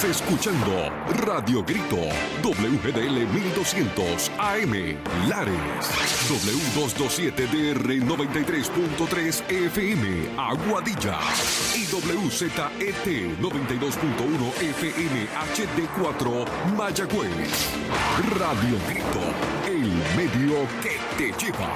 Estás escuchando Radio Grito, WGDL 1200 AM, Lares, W227DR 93.3 FM, Aguadilla, y WZET 92.1 FM HD4, Mayagüez. Radio Grito, el medio que te lleva.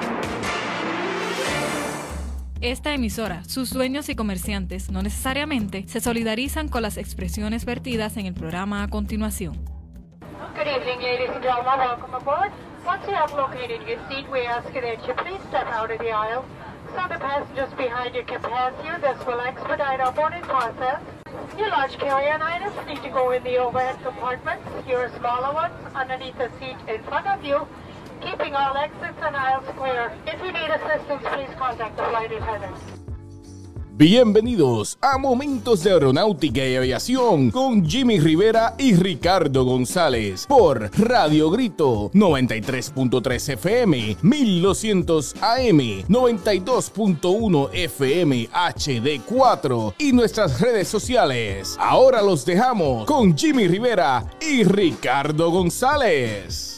Esta emisora, sus dueños y comerciantes no necesariamente se solidarizan con las expresiones vertidas en el programa a continuación. Good evening, ladies and gentlemen. Welcome aboard. Once you have located your seat, we ask that you please step out of the aisle so the passengers behind you can pass you. This will expedite our boarding process. Your large carry-on items need to go in the overhead compartments. Your smaller ones underneath the seat in front of you, keeping all exits and aisles clear. If you need assistance, please contact the flight attendant. Bienvenidos a Momentos de Aeronáutica y Aviación con Jimmy Rivera y Ricardo González por Radio Grito 93.3 FM, 1200 AM, 92.1 FM HD4 y nuestras redes sociales. Ahora los dejamos con Jimmy Rivera y Ricardo González.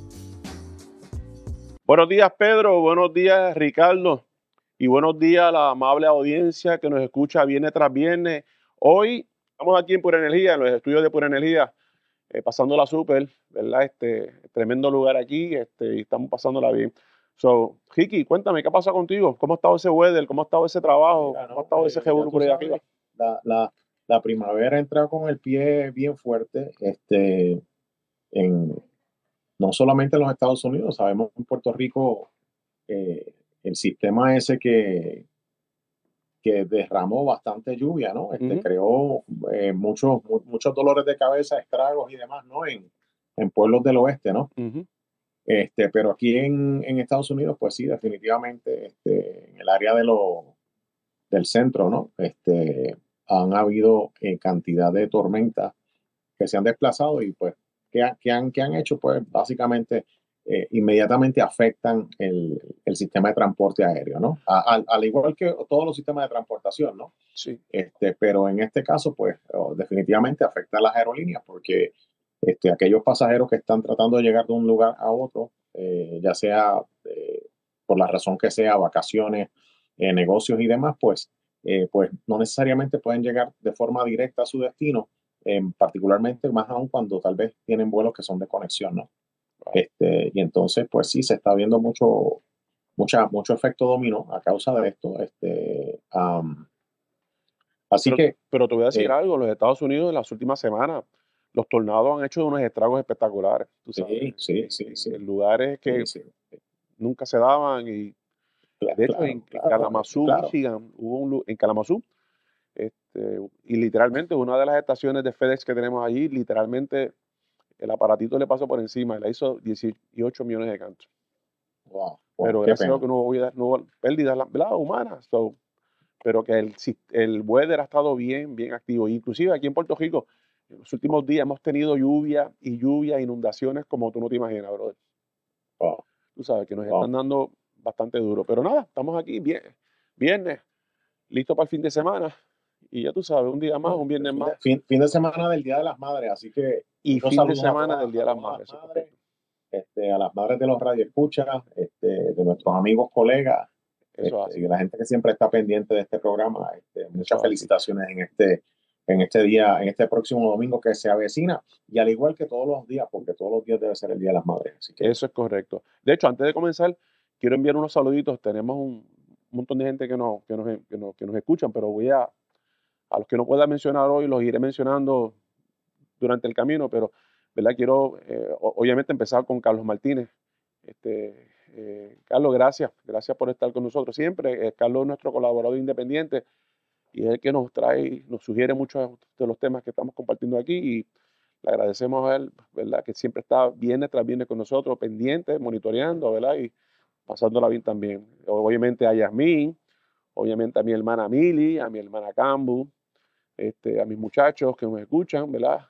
Buenos días, Pedro. Buenos días, Ricardo. Y buenos días a la amable audiencia que nos escucha viernes tras viernes. Hoy estamos aquí en Pura Energía, en los estudios de Pura Energía, pasándola súper, ¿verdad? Tremendo lugar aquí, y estamos pasándola bien. So, Ricky, cuéntame, ¿qué pasa contigo? ¿Cómo ha estado ese weather? ¿Cómo ha estado ese trabajo? Mira, ¿Cómo ha estado ese revolú por ahí arriba? La primavera entra con el pie bien fuerte, no solamente en los Estados Unidos, sabemos que en Puerto Rico el sistema ese que derramó bastante lluvia, ¿no? Creó muchos dolores de cabeza, estragos y demás, ¿no? En pueblos del oeste, ¿no? Pero aquí en Estados Unidos, pues sí, definitivamente, en el área del centro, ¿no? Han habido cantidad de tormentas que se han desplazado y pues, ¿qué han hecho? Pues básicamente inmediatamente afectan el sistema de transporte aéreo, ¿no? Al igual que todos los sistemas de transportación, ¿no? Sí. Pero en este caso, pues definitivamente afecta a las aerolíneas porque aquellos pasajeros que están tratando de llegar de un lugar a otro, ya sea por la razón que sea, vacaciones, negocios y demás, pues no necesariamente pueden llegar de forma directa a su destino, particularmente más aún cuando tal vez tienen vuelos que son de conexión, ¿no? Y entonces, pues sí, se está viendo mucho efecto dominó a causa de esto. Pero te voy a decir algo, en los Estados Unidos en las últimas semanas, los tornados han hecho unos estragos espectaculares, tú sabes. Sí. En lugares que nunca se daban y de hecho en Kalamazoo, Michigan, en Kalamazoo, y literalmente una de las estaciones de FedEx que tenemos allí, literalmente el aparatito le pasó por encima y le hizo 18 millones de cantos. Wow, pero gracias a Dios que no hubo pérdidas humanas. Pero que el weather ha estado bien activo. Inclusive aquí en Puerto Rico, en los últimos días hemos tenido lluvia, inundaciones como tú no te imaginas, brother. Wow. Tú sabes que nos están dando bastante duro. Pero nada, estamos aquí viernes, listo para el fin de semana. Y ya tú sabes, un día más, un viernes más. Fin de semana del Día de las Madres, así que... Y fin de semana del Día de las Madres. A las madres de los radioescuchas, de nuestros amigos, colegas, y de la gente que siempre está pendiente de este programa. Muchas felicitaciones en este día, en este próximo domingo que se avecina, y al igual que todos los días, porque todos los días debe ser el Día de las Madres. Así que... Eso es correcto. De hecho, antes de comenzar, quiero enviar unos saluditos. Tenemos un montón de gente que nos escuchan, pero a los que no pueda mencionar hoy, los iré mencionando durante el camino, pero ¿verdad? Quiero obviamente empezar con Carlos Martínez. Carlos, gracias por estar con nosotros siempre. Carlos es nuestro colaborador independiente y es el que nos sugiere muchos de los temas que estamos compartiendo aquí, y le agradecemos a él, ¿verdad? Que siempre está viernes tras viernes con nosotros, pendiente, monitoreando, ¿verdad? Y pasándola bien también. Obviamente a Yasmín, obviamente a mi hermana Mili, a mi hermana Cambu, a mis muchachos que nos escuchan, ¿verdad?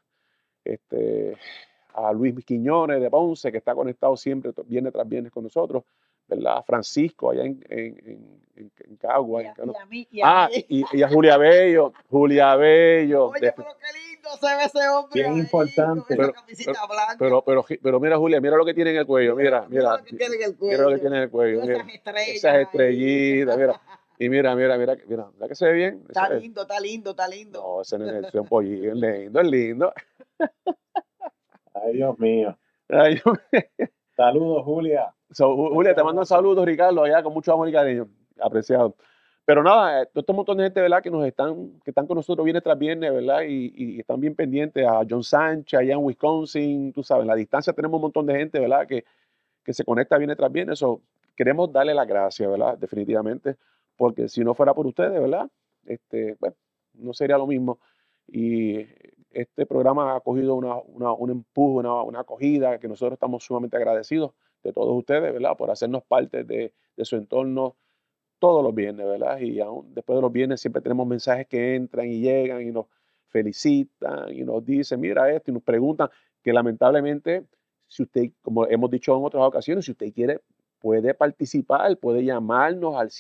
A Luis Quiñones de Ponce, que está conectado siempre, viernes tras viernes con nosotros, ¿verdad? A Francisco, allá en Cagua. Y a Julia Bello. Oye, pero qué lindo se ve ese hombre Bien ahí, importante. con esa camisita blanca. Pero mira, Julia, mira lo que tiene en el cuello. Mira lo que tiene en el cuello. Mira lo que tiene en el cuello. Todas Mira, esas estrellas esas ahí. estrellitas, mira. Y mira, ¿verdad que se ve bien? Está lindo, está lindo, está lindo. No, ese nene es un pollillo, es lindo. Ay, Dios mío. Ay, Saludos, Julia. Julia, te mando un saludo, Ricardo, allá con mucho amor y cariño. Apreciado. Pero nada, todo este montón de gente, ¿verdad? Que están con nosotros viernes tras viernes, ¿verdad? Y están bien pendientes a John Sánchez, allá en Wisconsin, tú sabes, en la distancia tenemos un montón de gente, ¿verdad? Que se conecta viernes tras viernes. Eso, queremos darle las gracias, ¿verdad? Definitivamente, porque si no fuera por ustedes, ¿verdad? Bueno, no sería lo mismo. Y este programa ha cogido un empuje, una acogida, que nosotros estamos sumamente agradecidos de todos ustedes, ¿verdad? Por hacernos parte de su entorno todos los viernes, ¿verdad? Y aún después de los viernes siempre tenemos mensajes que entran y llegan y nos felicitan y nos dicen, mira esto, y nos preguntan que lamentablemente, si usted, como hemos dicho en otras ocasiones, si usted quiere, puede participar, puede llamarnos al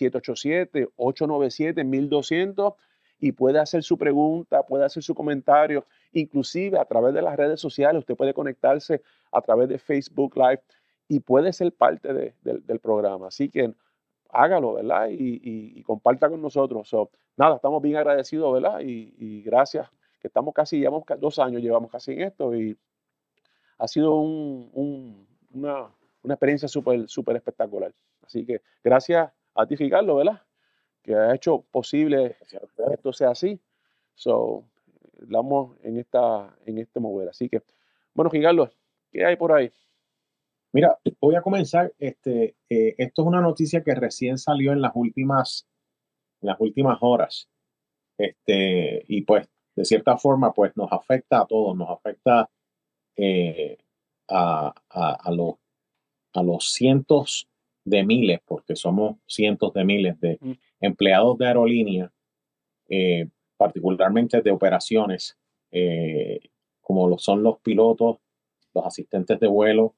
787-897-1200 y puede hacer su pregunta, puede hacer su comentario, inclusive a través de las redes sociales, usted puede conectarse a través de Facebook Live y puede ser parte del programa. Así que hágalo, ¿verdad? Y comparta con nosotros. Nada, estamos bien agradecidos, ¿verdad? Y gracias, que estamos casi, llevamos 2 años, llevamos casi en esto y ha sido una experiencia súper espectacular. Así que gracias a ti, Ricardo, ¿verdad? Que ha hecho posible que esto sea así. Estamos en este mover. Así que, bueno, Ricardo, ¿qué hay por ahí? Mira, voy a comenzar. Esto es una noticia que recién salió en las últimas horas. Y pues, de cierta forma, pues nos afecta a todos, nos afecta a los cientos de miles, porque somos cientos de miles de empleados de aerolínea, particularmente de operaciones, como lo son los pilotos, los asistentes de vuelo,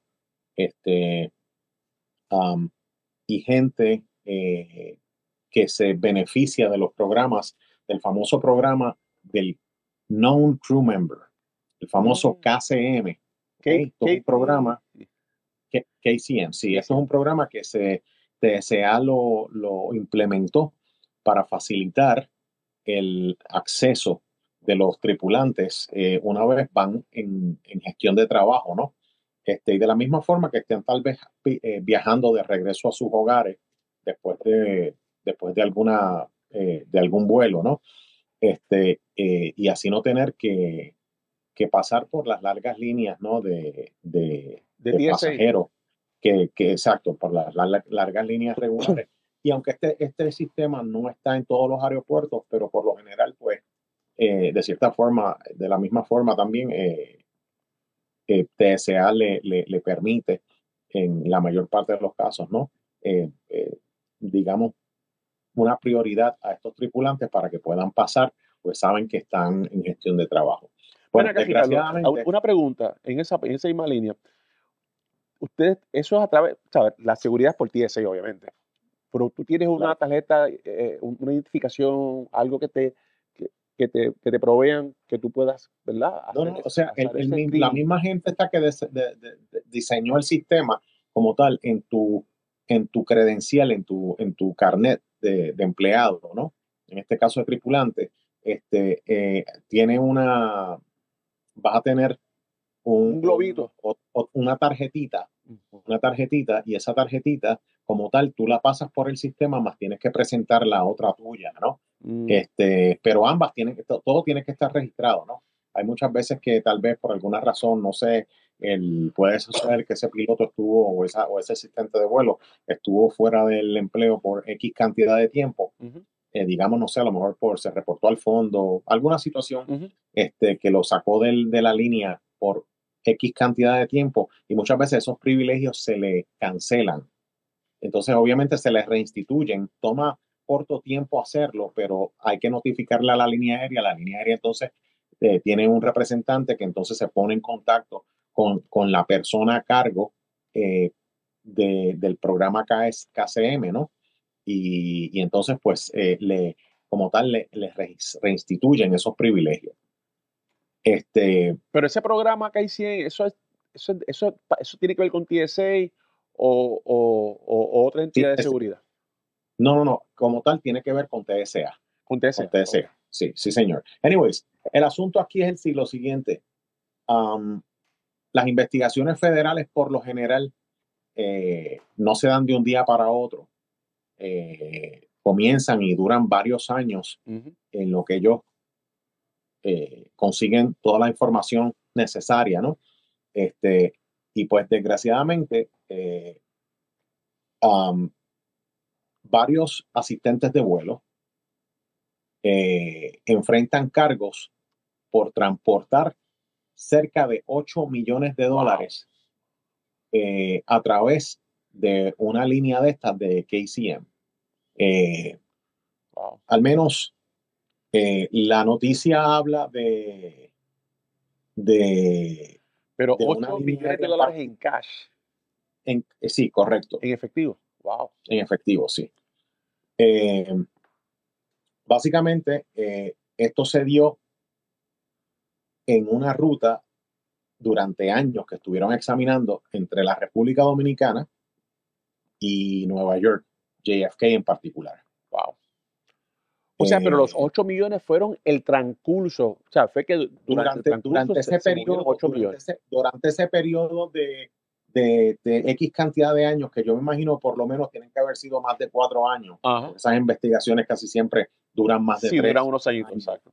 y gente que se beneficia de los programas, del famoso programa del Known Crew Member, el famoso KCM. Esto es un programa, KCM, sí, esto es un programa que TSA lo implementó para facilitar el acceso de los tripulantes una vez van en gestión de trabajo, ¿no? Y de la misma forma que estén tal vez viajando de regreso a sus hogares después de algún vuelo, ¿no? Y así no tener que pasar por las largas líneas, ¿no? de pasajeros, exacto, por las largas líneas regulares. Y aunque este sistema no está en todos los aeropuertos, pero por lo general, pues, de cierta forma, de la misma forma también, TSA le permite, en la mayor parte de los casos, ¿no? Digamos, una prioridad a estos tripulantes para que puedan pasar, pues saben que están en gestión de trabajo. Bueno, desgraciadamente, una pregunta en esa misma línea. Ustedes, eso es a través, ¿sabes? La seguridad es por TSA, obviamente. Pero tú tienes una tarjeta, una identificación, algo que te provean, que tú puedas, ¿verdad? No, o sea, la misma gente está que diseñó el sistema como tal en tu credencial, en tu carnet de empleado, ¿no? En este caso de tripulante, vas a tener un globito o una tarjetita, y esa tarjetita como tal tú la pasas por el sistema, más tienes que presentar la otra tuya, ¿no? Pero ambas todo tiene que estar registrado, ¿no? Hay muchas veces que tal vez por alguna razón, no sé, puede suceder que ese piloto estuvo o ese asistente de vuelo estuvo fuera del empleo por X cantidad de tiempo. Digamos, no sé, a lo mejor se reportó al fondo, alguna situación que lo sacó de la línea por X cantidad de tiempo, y muchas veces esos privilegios se le cancelan. Entonces, obviamente, se les reinstituyen. Toma corto tiempo hacerlo, pero hay que notificarle a la línea aérea. La línea aérea entonces tiene un representante que entonces se pone en contacto con la persona a cargo del programa KCM, ¿no? Y entonces, pues, como tal, les reinstituyen esos privilegios. Pero ese programa que hay 100, eso tiene que ver con TSA o otra entidad de seguridad. No. Como tal, tiene que ver con TSA. Con TSA. Con TSA. Okay. Sí, señor. Anyways, el asunto aquí es lo siguiente. Las investigaciones federales, por lo general, no se dan de un día para otro. Comienzan y duran varios años en lo que ellos consiguen toda la información necesaria, ¿no? Y pues desgraciadamente varios asistentes de vuelo enfrentan cargos por transportar cerca de $8 millones a través de una línea de estas de KCM. Al menos la noticia habla pero de $8 millones en cash. Sí, correcto. En efectivo. Wow. En efectivo, sí. Básicamente, esto se dio en una ruta durante años que estuvieron examinando entre la República Dominicana y Nueva York, JFK en particular. Wow. O sea, pero los 8 millones fueron el transcurso. O sea, fue que durante ese periodo, durante ese periodo de X cantidad de años, que yo me imagino por lo menos tienen que haber sido más de 4 años. Esas investigaciones casi siempre duran más de 3 duran unos años. Exacto.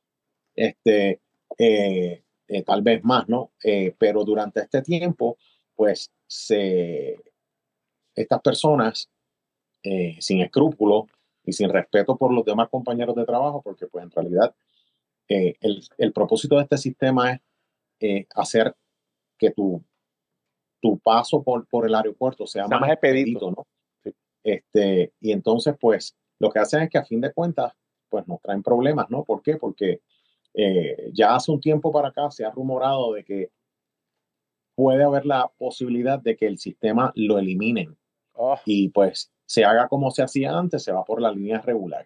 Tal vez más, ¿no? Pero durante este tiempo, pues, estas personas, sin escrúpulos y sin respeto por los demás compañeros de trabajo, porque pues en realidad el propósito de este sistema es hacer que tu paso por el aeropuerto sea más expedito, ¿no? Sí. Y entonces, pues, lo que hacen es que a fin de cuentas, pues nos traen problemas, ¿no? ¿Por qué? Porque ya hace un tiempo para acá se ha rumorado de que puede haber la posibilidad de que el sistema lo eliminen. Y pues se haga como se hacía antes, se va por la línea regular.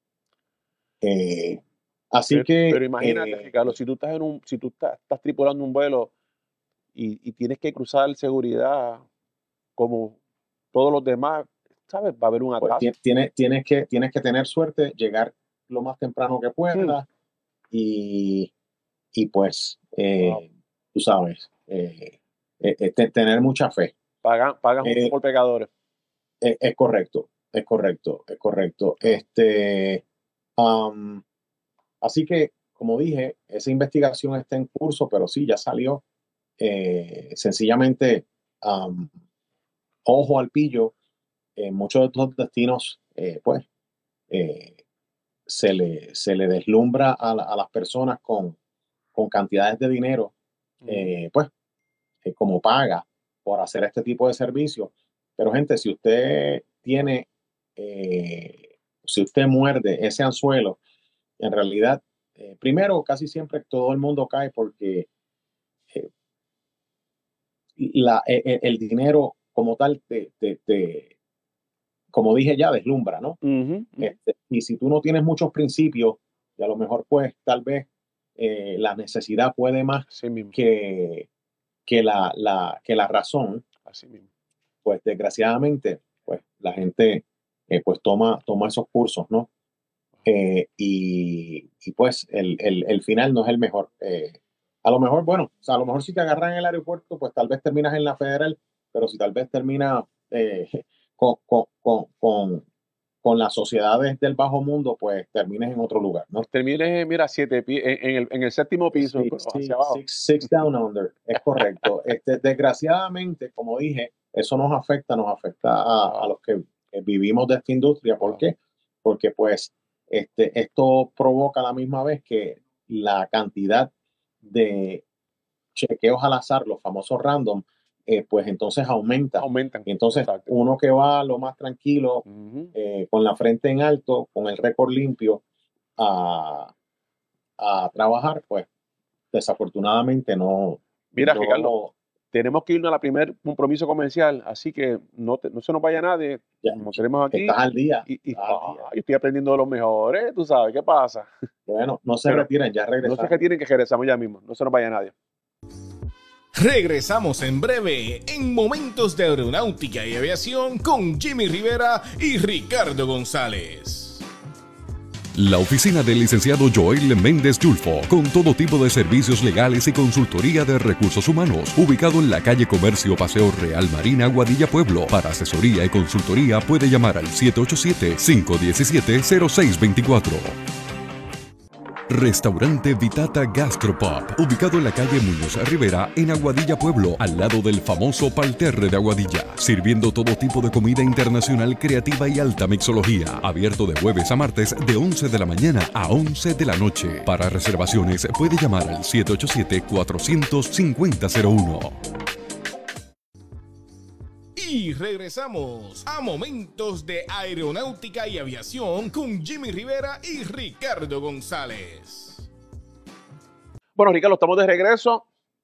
Pero imagínate, Ricardo, si tú estás tripulando un vuelo y tienes que cruzar seguridad como todos los demás, ¿sabes? Va a haber un atraso. Pues tienes que tener suerte, llegar lo más temprano que puedas y pues, tú sabes, tener mucha fe. Pagan por pecadores. Es correcto. Así que, como dije, esa investigación está en curso, pero sí, ya salió. Sencillamente, ojo al pillo, en muchos de estos destinos, pues, se le deslumbra a las personas con cantidades de dinero, pues, como paga por hacer este tipo de servicio. Pero, gente, si usted muerde ese anzuelo, en realidad, primero, casi siempre todo el mundo cae porque el dinero como tal como dije ya, deslumbra, ¿no? Y si tú no tienes muchos principios, y a lo mejor pues tal vez la necesidad puede más que la razón. Así mismo. Pues desgraciadamente, pues la gente pues toma esos cursos, ¿no? Y pues el final no es el mejor. A lo mejor, bueno, o sea, a lo mejor si te agarran en el aeropuerto, pues tal vez terminas en la federal, pero si tal vez termina con las sociedades del bajo mundo, pues termines en otro lugar, ¿no? Termines, mira, 7 pies, en el 7º piso, hacia abajo. Six down under, es correcto. Desgraciadamente, como dije, eso nos afecta a los que vivimos de esta industria. ¿Por qué? Porque pues esto provoca a la misma vez que la cantidad de chequeos al azar, los famosos random, pues entonces aumentan. Y entonces, exacto, uno que va lo más tranquilo, con la frente en alto, con el récord limpio a trabajar, pues desafortunadamente no. Mira, Ricardo, tenemos que irnos a la primer compromiso comercial, así que no se nos vaya nadie. Ya, Nos tenemos aquí. estás al día. Yo estoy aprendiendo de los mejores, tú sabes, ¿qué pasa? Bueno, no se retiren, ya regresamos. No se retiren, que regresamos ya mismo, no se nos vaya nadie. Regresamos en breve en Momentos de Aeronáutica y Aviación con Jimmy Rivera y Ricardo González. La oficina del licenciado Joel Méndez Yulfo, con todo tipo de servicios legales y consultoría de recursos humanos, ubicado en la calle Comercio Paseo Real Marina, Aguadilla, Pueblo. Para asesoría y consultoría puede llamar al 787-517-0624. Restaurante Vitata Gastropub, ubicado en la calle Muñoz Rivera, en Aguadilla, Pueblo, al lado del famoso Parterre de Aguadilla, sirviendo todo tipo de comida internacional creativa y alta mixología, abierto de jueves a martes de 11 de la mañana a 11 de la noche. Para reservaciones puede llamar al 787-400-5001. Y regresamos a Momentos de Aeronáutica y Aviación con Jimmy Rivera y Ricardo González. Bueno, Ricardo, estamos de regreso.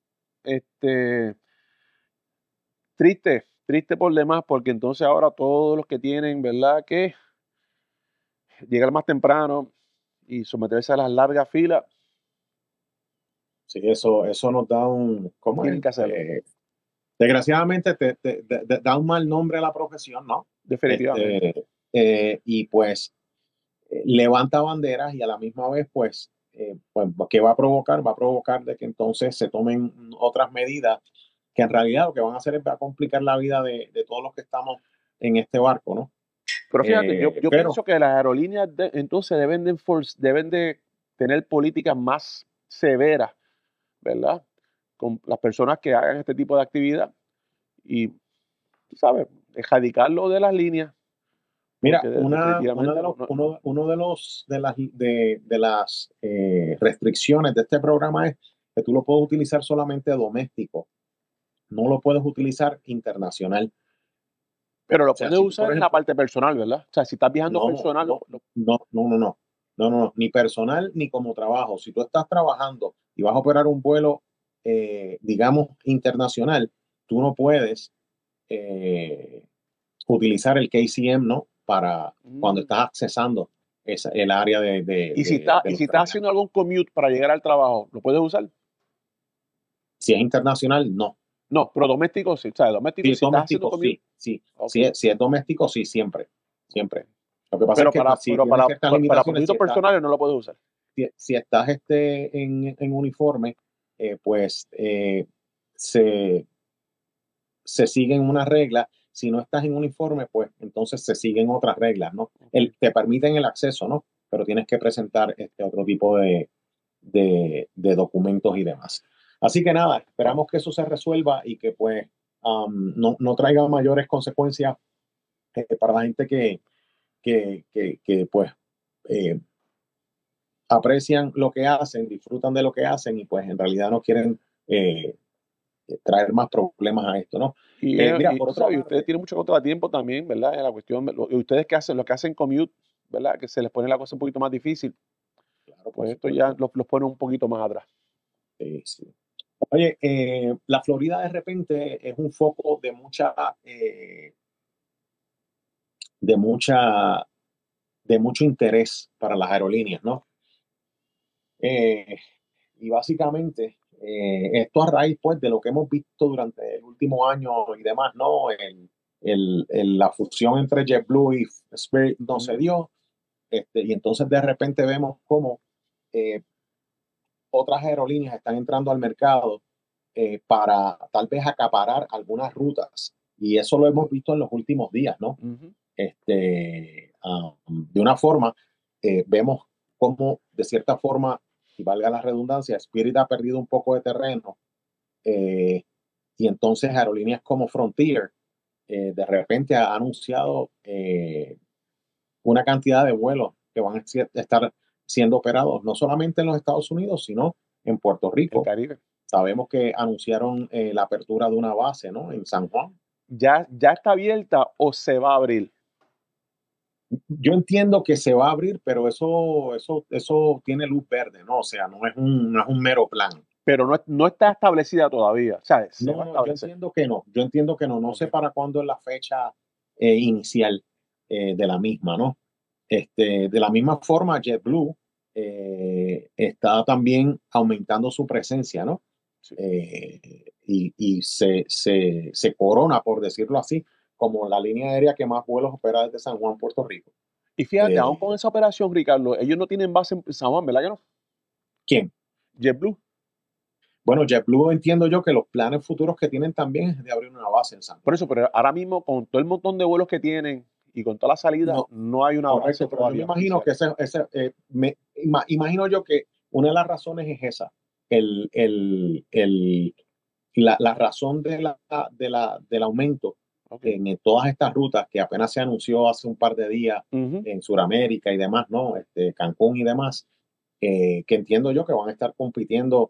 Triste por demás, porque entonces ahora todos los que tienen, ¿verdad?, que llegar más temprano y someterse a las largas filas. Sí, eso nos da un... ¿Cómo tienen es? que hacerlo. Desgraciadamente te da un mal nombre a la profesión, ¿no? Definitivamente. Y pues levanta banderas y a la misma vez, pues, ¿qué va a provocar? Va a provocar de que entonces se tomen otras medidas que en realidad lo que van a hacer es va a complicar la vida de todos los que estamos en este barco, ¿no? Pero fíjate, yo pienso que las aerolíneas entonces deben de tener políticas más severas, ¿verdad?, con las personas que hagan este tipo de actividad y, tú sabes, erradicarlo de las líneas. Mira, una de las restricciones de este programa es que tú lo puedes utilizar solamente doméstico, no lo puedes utilizar internacional. Pero lo puedes usar en la parte personal, ¿verdad? O sea, si estás viajando personal. No, ni personal ni como trabajo. Si tú estás trabajando y vas a operar un vuelo, digamos, internacional, tú no puedes utilizar el KCM, ¿no? Para cuando estás accesando el área de ¿Y si estás haciendo algún commute para llegar al trabajo, lo puedes usar? Si es internacional, no. No, pero doméstico sí. O sea, doméstico, sí, doméstico, sí. Okay. Si es doméstico, sí, siempre. Lo que pasa es que para propósitos personales no lo puedes usar. Si estás en uniforme, pues se siguen unas reglas. Si no estás en uniforme, pues entonces se siguen otras reglas, ¿no? Te permiten el acceso, ¿no? Pero tienes que presentar otro tipo de documentos y demás. Así que nada, esperamos que eso se resuelva y que pues no traiga mayores consecuencias para la gente que pues aprecian lo que hacen, disfrutan de lo que hacen y pues en realidad no quieren traer más problemas a esto, ¿no? Mira, por otro lado, ustedes tienen mucho contratiempo también, ¿verdad? En la cuestión, ustedes lo que hacen commute, ¿verdad? Que se les pone la cosa un poquito más difícil. Claro, pues esto ya los pone un poquito más atrás. Sí. Oye, la Florida de repente es un foco de mucho interés para las aerolíneas, ¿no? Y básicamente esto a raíz pues de lo que hemos visto durante el último año y demás, ¿no? La fusión entre JetBlue y Spirit no se dio, y entonces de repente vemos cómo otras aerolíneas están entrando al mercado para tal vez acaparar algunas rutas, y eso lo hemos visto en los últimos días, ¿no? De una forma, vemos cómo de cierta forma, y valga la redundancia, Spirit ha perdido un poco de terreno, y entonces aerolíneas como Frontier de repente ha anunciado una cantidad de vuelos que van a estar siendo operados no solamente en los Estados Unidos, sino en Puerto Rico. El Caribe. Sabemos que anunciaron la apertura de una base, ¿no? En San Juan. ¿Ya está abierta o se va a abrir? Yo entiendo que se va a abrir, pero eso tiene luz verde, ¿no? O sea, no es un mero plan. Pero no está establecida todavía. O sea, se va a Yo establecer. entiendo que no. Yo entiendo que no. No sé Ok. para cuándo es la fecha inicial de la misma, ¿no? De la misma forma, JetBlue está también aumentando su presencia, ¿no? Sí. Y se corona, por decirlo así, como la línea aérea que más vuelos opera desde San Juan, Puerto Rico. Y fíjate, aún Eh, con esa operación, Ricardo, ellos no tienen base en San Juan, ¿verdad que no? ¿Quién? JetBlue. Bueno, JetBlue entiendo yo que los planes futuros que tienen también es de abrir una base en San Por Juan. eso, pero ahora mismo, con todo el montón de vuelos que tienen y con toda la salida, No, no hay una base Correcto, pero yo me todavía imagino oficial. que imagino yo que una de las razones es esa, el, el, el, la razón del aumento Ok. en todas estas rutas que apenas se anunció hace un par de días Ujú. en Sudamérica y demás, ¿no? Cancún y demás, que entiendo yo que van a estar compitiendo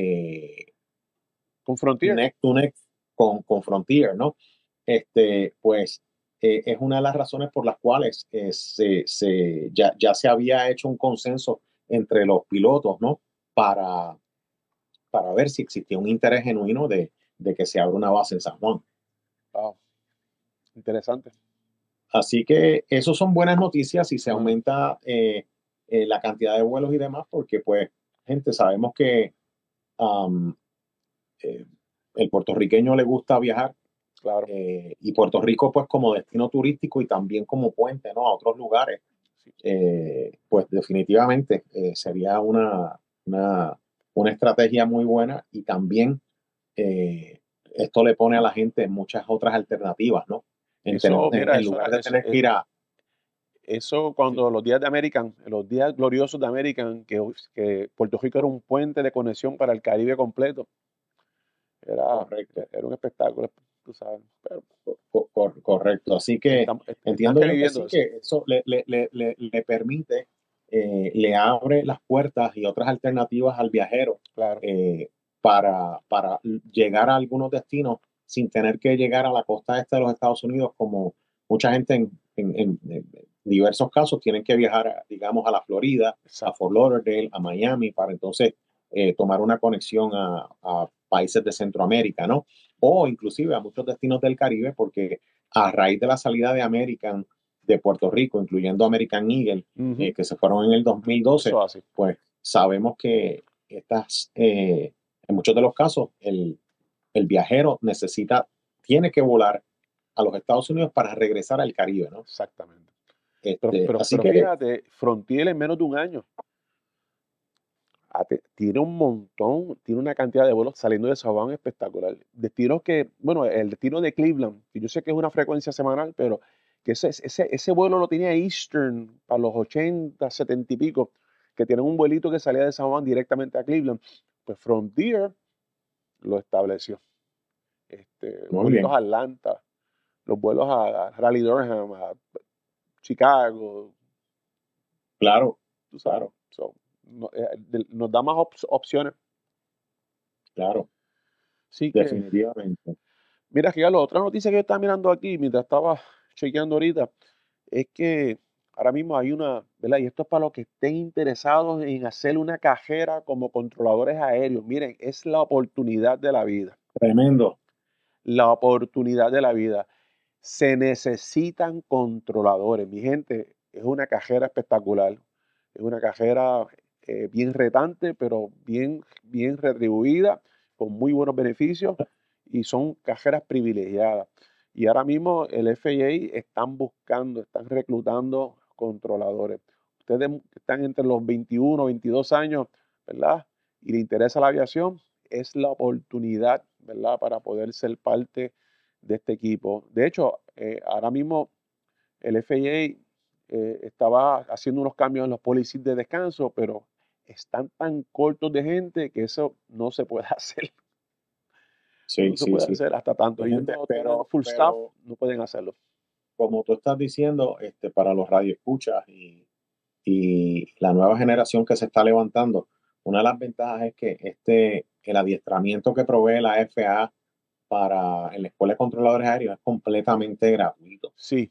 Con Frontier. neck to neck con Frontier, ¿no? Pues es una de las razones por las cuales ya se había hecho un consenso entre los pilotos, ¿no? Para, para ver si existía un interés genuino de que se abra una base en San Juan. Wow, interesante. Así que eso son buenas noticias y se Bueno, aumenta la cantidad de vuelos y demás, porque pues, gente, sabemos que um, eh, el puertorriqueño le gusta viajar. claro. Y Puerto Rico, pues, como destino turístico y también como puente, ¿no? A otros lugares, Sí. pues definitivamente sería una estrategia muy buena y también esto le pone a la gente muchas otras alternativas, ¿no? Eso, mira, En lugar de tener que ir a... eso cuando los días de American, los días gloriosos de American, que Puerto Rico era un puente de conexión para el Caribe completo. Correcto, Era un espectáculo, tú sabes. Pero correcto. Así que están entiendo yo que reviviendo sí, eso. que eso le permite, le abre las puertas y otras alternativas al viajero Claro. para llegar a algunos destinos sin tener que llegar a la costa este de los Estados Unidos, como mucha gente en diversos casos tienen que viajar, digamos, a la Florida, a Exacto. Fort Lauderdale, a Miami, para entonces tomar una conexión a países de Centroamérica, ¿no? O inclusive a muchos destinos del Caribe, porque a raíz de la salida de American de Puerto Rico, incluyendo American Eagle, Ujú. que se fueron en el 2012, Eso así. pues sabemos que en muchos de los casos, el viajero tiene que volar a los Estados Unidos para regresar al Caribe, ¿no? Exactamente. Pero Así que, fíjate, Frontier en menos de un año tiene un montón, tiene una cantidad de vuelos saliendo de San Juan espectacular. Destinos que, bueno, el destino de Cleveland, que yo sé que es una frecuencia semanal, pero que ese vuelo lo tenía Eastern para los 80, 70 y pico, que tienen un vuelito que salía de San Juan directamente a Cleveland. Pues Frontier lo estableció. muy Vuelitos bien, a Atlanta, los vuelos a Raleigh Durham, a Chicago, claro, tú sabes. claro, So, nos da más opciones. claro, Así que, definitivamente. mira, Gigallo, otra noticia que yo estaba mirando aquí mientras estaba chequeando ahorita es que ahora mismo hay una, ¿verdad? Y esto es para los que estén interesados en hacer una cajera como controladores aéreos. Miren, es la oportunidad de la vida. Tremendo. La oportunidad de la vida. Se necesitan controladores. Mi gente, es una cajera espectacular. Es una cajera bien retante, pero bien retribuida, con muy buenos beneficios y son cajeras privilegiadas. Y ahora mismo el FAA están reclutando controladores. Ustedes que están entre los 21, 22 años, ¿verdad? Y le interesa la aviación, es la oportunidad, ¿verdad? Para poder ser parte de este equipo. De hecho, ahora mismo el FAA estaba haciendo unos cambios en los policies de descanso, pero están tan cortos de gente que eso no se puede hacer. Sí, No se sí, puede sí. hacer hasta tanto. Ellos Gente, no tengan full staff, no pueden hacerlo. como tú estás diciendo, para los radioescuchas y la nueva generación que se está levantando, una de las ventajas es que el adiestramiento que provee la FAA en la Escuela de Controladores Aéreos es completamente gratuito. Sí,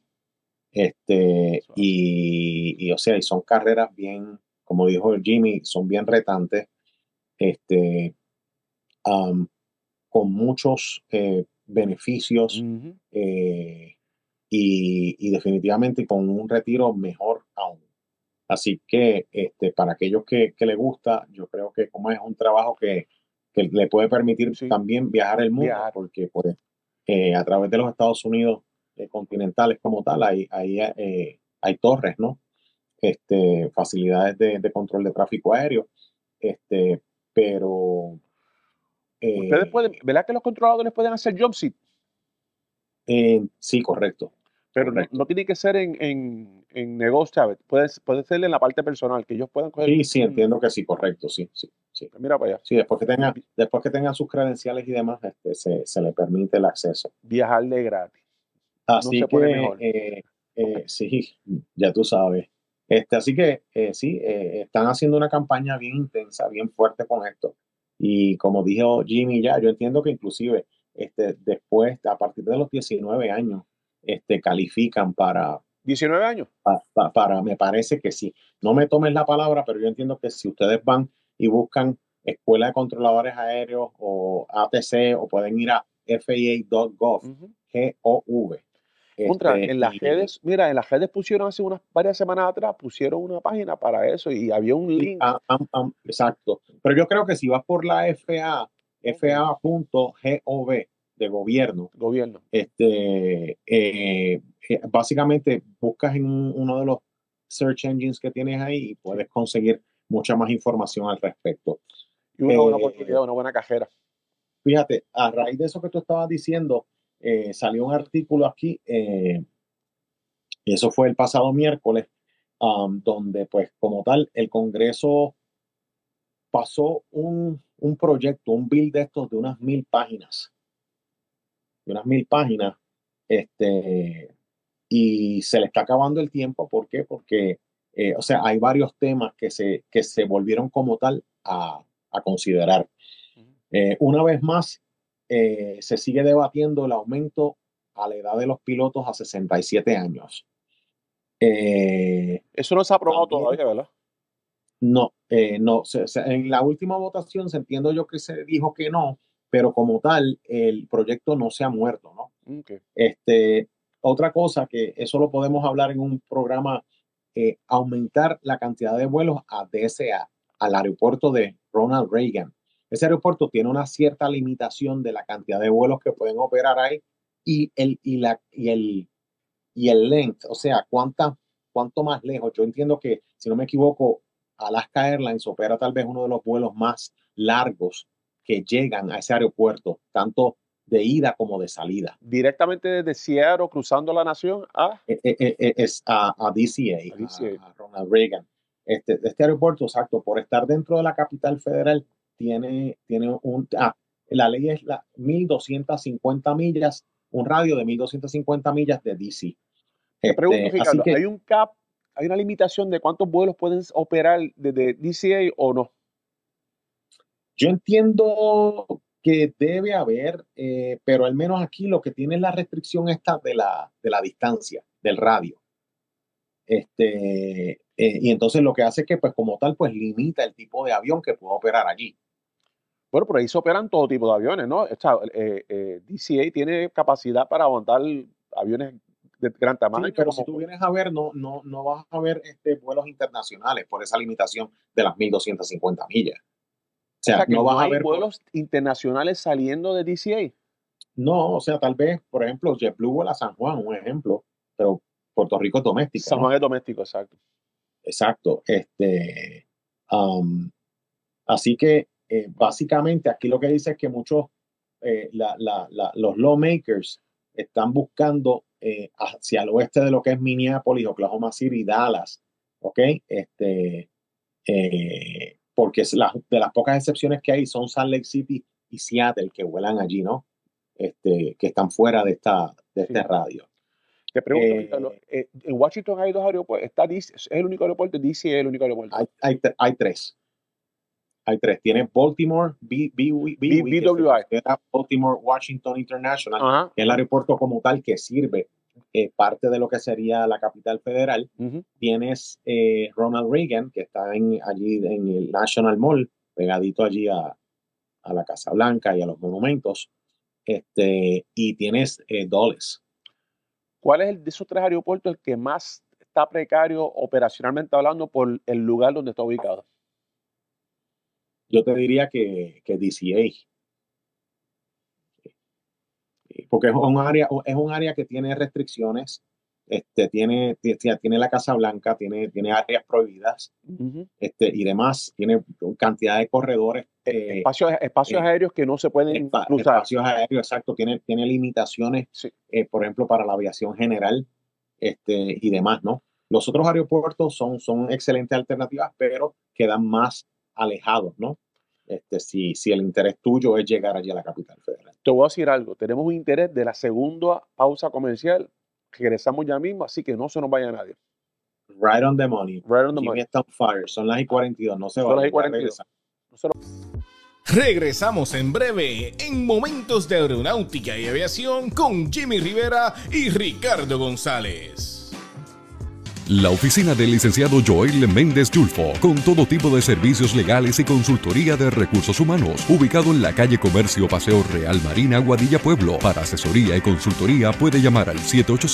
O sea, y son carreras bien, como dijo Jimmy, son bien retantes. con muchos beneficios Ujú. y definitivamente con un retiro mejor aún. Así que para aquellos que les gusta, yo creo que como es un trabajo que le puede permitir Sí, también viajar el mundo, viajar. porque pues, a través de los Estados Unidos continentales como tal, hay torres, ¿no? Facilidades de control de tráfico aéreo, pero Ustedes pueden, eh, ¿verdad que los controladores pueden hacer jump seat? sí, correcto, Pero no correcto. tiene que ser en negocio, ¿sabes? Puede ser en la parte personal, que ellos puedan coger. Sí, sí, entiendo que sí, correcto, sí, sí, sí. Mira para allá, Sí, después que tengan sus credenciales y demás, se le permite el acceso. viajarle gratis. No Así se pone que mejor. sí, ya tú sabes. Así que sí, están haciendo una campaña bien intensa, bien fuerte con esto. Y como dijo Jimmy ya, yo entiendo que inclusive después, a partir de los 19 años, califican 19 años. me parece que sí. No me tomes la palabra, pero yo entiendo que si ustedes van y buscan Escuela de Controladores Aéreos o ATC o pueden ir a FAA.gov, Ujú. GOV. Contra, en las Y redes, mira, en las redes pusieron hace varias semanas atrás, pusieron una página para eso y había un link. exacto. Pero yo creo que si vas por la Ok. FAA.gov de gobierno, Gobierno. básicamente buscas en uno de los search engines que tienes ahí y puedes conseguir mucha más información al respecto. Y una buena oportunidad, una buena cajera. Fíjate, a raíz de eso que tú estabas diciendo, salió un artículo aquí, y eso fue el pasado miércoles, donde pues como tal el Congreso pasó un proyecto, un bill de estos de unas 1000 páginas, este, y se le está acabando el tiempo. ¿Por qué? Porque, o sea, hay varios temas que se volvieron como tal a considerar. Una vez más, se sigue debatiendo el aumento a la edad de los pilotos a 67 años. Eso no se ha aprobado También, todavía, ¿verdad? no, no, en la última votación se entiendo yo que se dijo que no, pero como tal, el proyecto no se ha muerto, ¿no? Ok. Otra cosa que eso lo podemos hablar en un programa, aumentar la cantidad de vuelos a DSA, al aeropuerto de Ronald Reagan. Ese aeropuerto tiene una cierta limitación de la cantidad de vuelos que pueden operar ahí y el length, o sea, cuánto más lejos. Yo entiendo que, si no me equivoco, Alaska Airlines opera tal vez uno de los vuelos más largos que llegan a ese aeropuerto, tanto de ida como de salida. Directamente desde Seattle, cruzando la nación a Es a DCA, DCA. a Ronald Reagan. Este aeropuerto, exacto, por estar dentro de la capital federal, tiene la ley es 1,250 millas, un radio de 1,250 millas de DC. Te pregunto, Así Ricardo, que ¿hay un cap, hay una limitación de cuántos vuelos pueden operar desde DCA o no? yo entiendo que debe haber, pero al menos aquí lo que tiene es la restricción esta de la distancia, del radio. Y entonces lo que hace es que, pues como tal, pues limita el tipo de avión que puede operar allí. Bueno, por ahí se operan todo tipo de aviones, ¿no? O sea, DCA tiene capacidad para aguantar aviones de gran Sí, tamaño, pero si como, tú vienes a ver, no vas a ver vuelos internacionales por esa limitación de las 1,250 millas. O o sea, sea, que no no vas a hay ver, vuelos internacionales saliendo de DCA. no, o sea, tal vez, por ejemplo, JetBlue vuela a San Juan, un ejemplo, pero Puerto Rico es doméstico, San ¿no? Juan es doméstico, exacto. Exacto. Um, Así que básicamente aquí lo que dice es que muchos, los lawmakers están buscando hacia el oeste de lo que es Minneapolis, Oklahoma City, Dallas, ¿ok? Porque de las pocas excepciones que hay son Salt Lake City y Seattle que vuelan allí, ¿no? Que están fuera de este Sí. radio. Te pregunto, Ricardo, en Washington hay dos aeropuertos. ¿Es el único aeropuerto? DCA es el único aeropuerto. Hay tres. Hay tres. Tiene Baltimore, que se BWI. considera Baltimore Washington International, Ajá. que es el aeropuerto como tal que sirve parte de lo que sería la capital federal. Ujú. Tienes Ronald Reagan, que está allí en el National Mall, pegadito allí a a la Casa Blanca y a los monumentos, y tienes Dulles. ¿Cuál es de esos tres aeropuertos el que más está precario operacionalmente hablando por el lugar donde está ubicado? Yo te diría que DCA. Porque es un área que tiene restricciones, tiene la Casa Blanca, tiene áreas prohibidas, y demás, tiene cantidad de corredores. Espacios aéreos que no se pueden cruzar. Espacios aéreos, exacto, tiene limitaciones, sí. Por ejemplo, para la aviación general, y demás, ¿no? Los otros aeropuertos son excelentes alternativas, pero quedan más alejados, ¿no? Si el interés tuyo es llegar allí a la capital federal. Te voy a decir algo, tenemos un interés de la segunda pausa comercial, regresamos ya mismo, así que no se nos vaya nadie. Right on the money. Right on the Jimmy money. está on fire. Son las 1:42, no se Son las vayan. 1:42. Regresamos en breve en Momentos de Aeronáutica y Aviación con Jimmy Rivera y Ricardo González. La oficina del licenciado Joel Méndez Yulfo, con todo tipo de servicios legales y consultoría de recursos humanos, ubicado en la calle Comercio Paseo Real Marina, Aguadilla Pueblo. Para asesoría y consultoría puede llamar al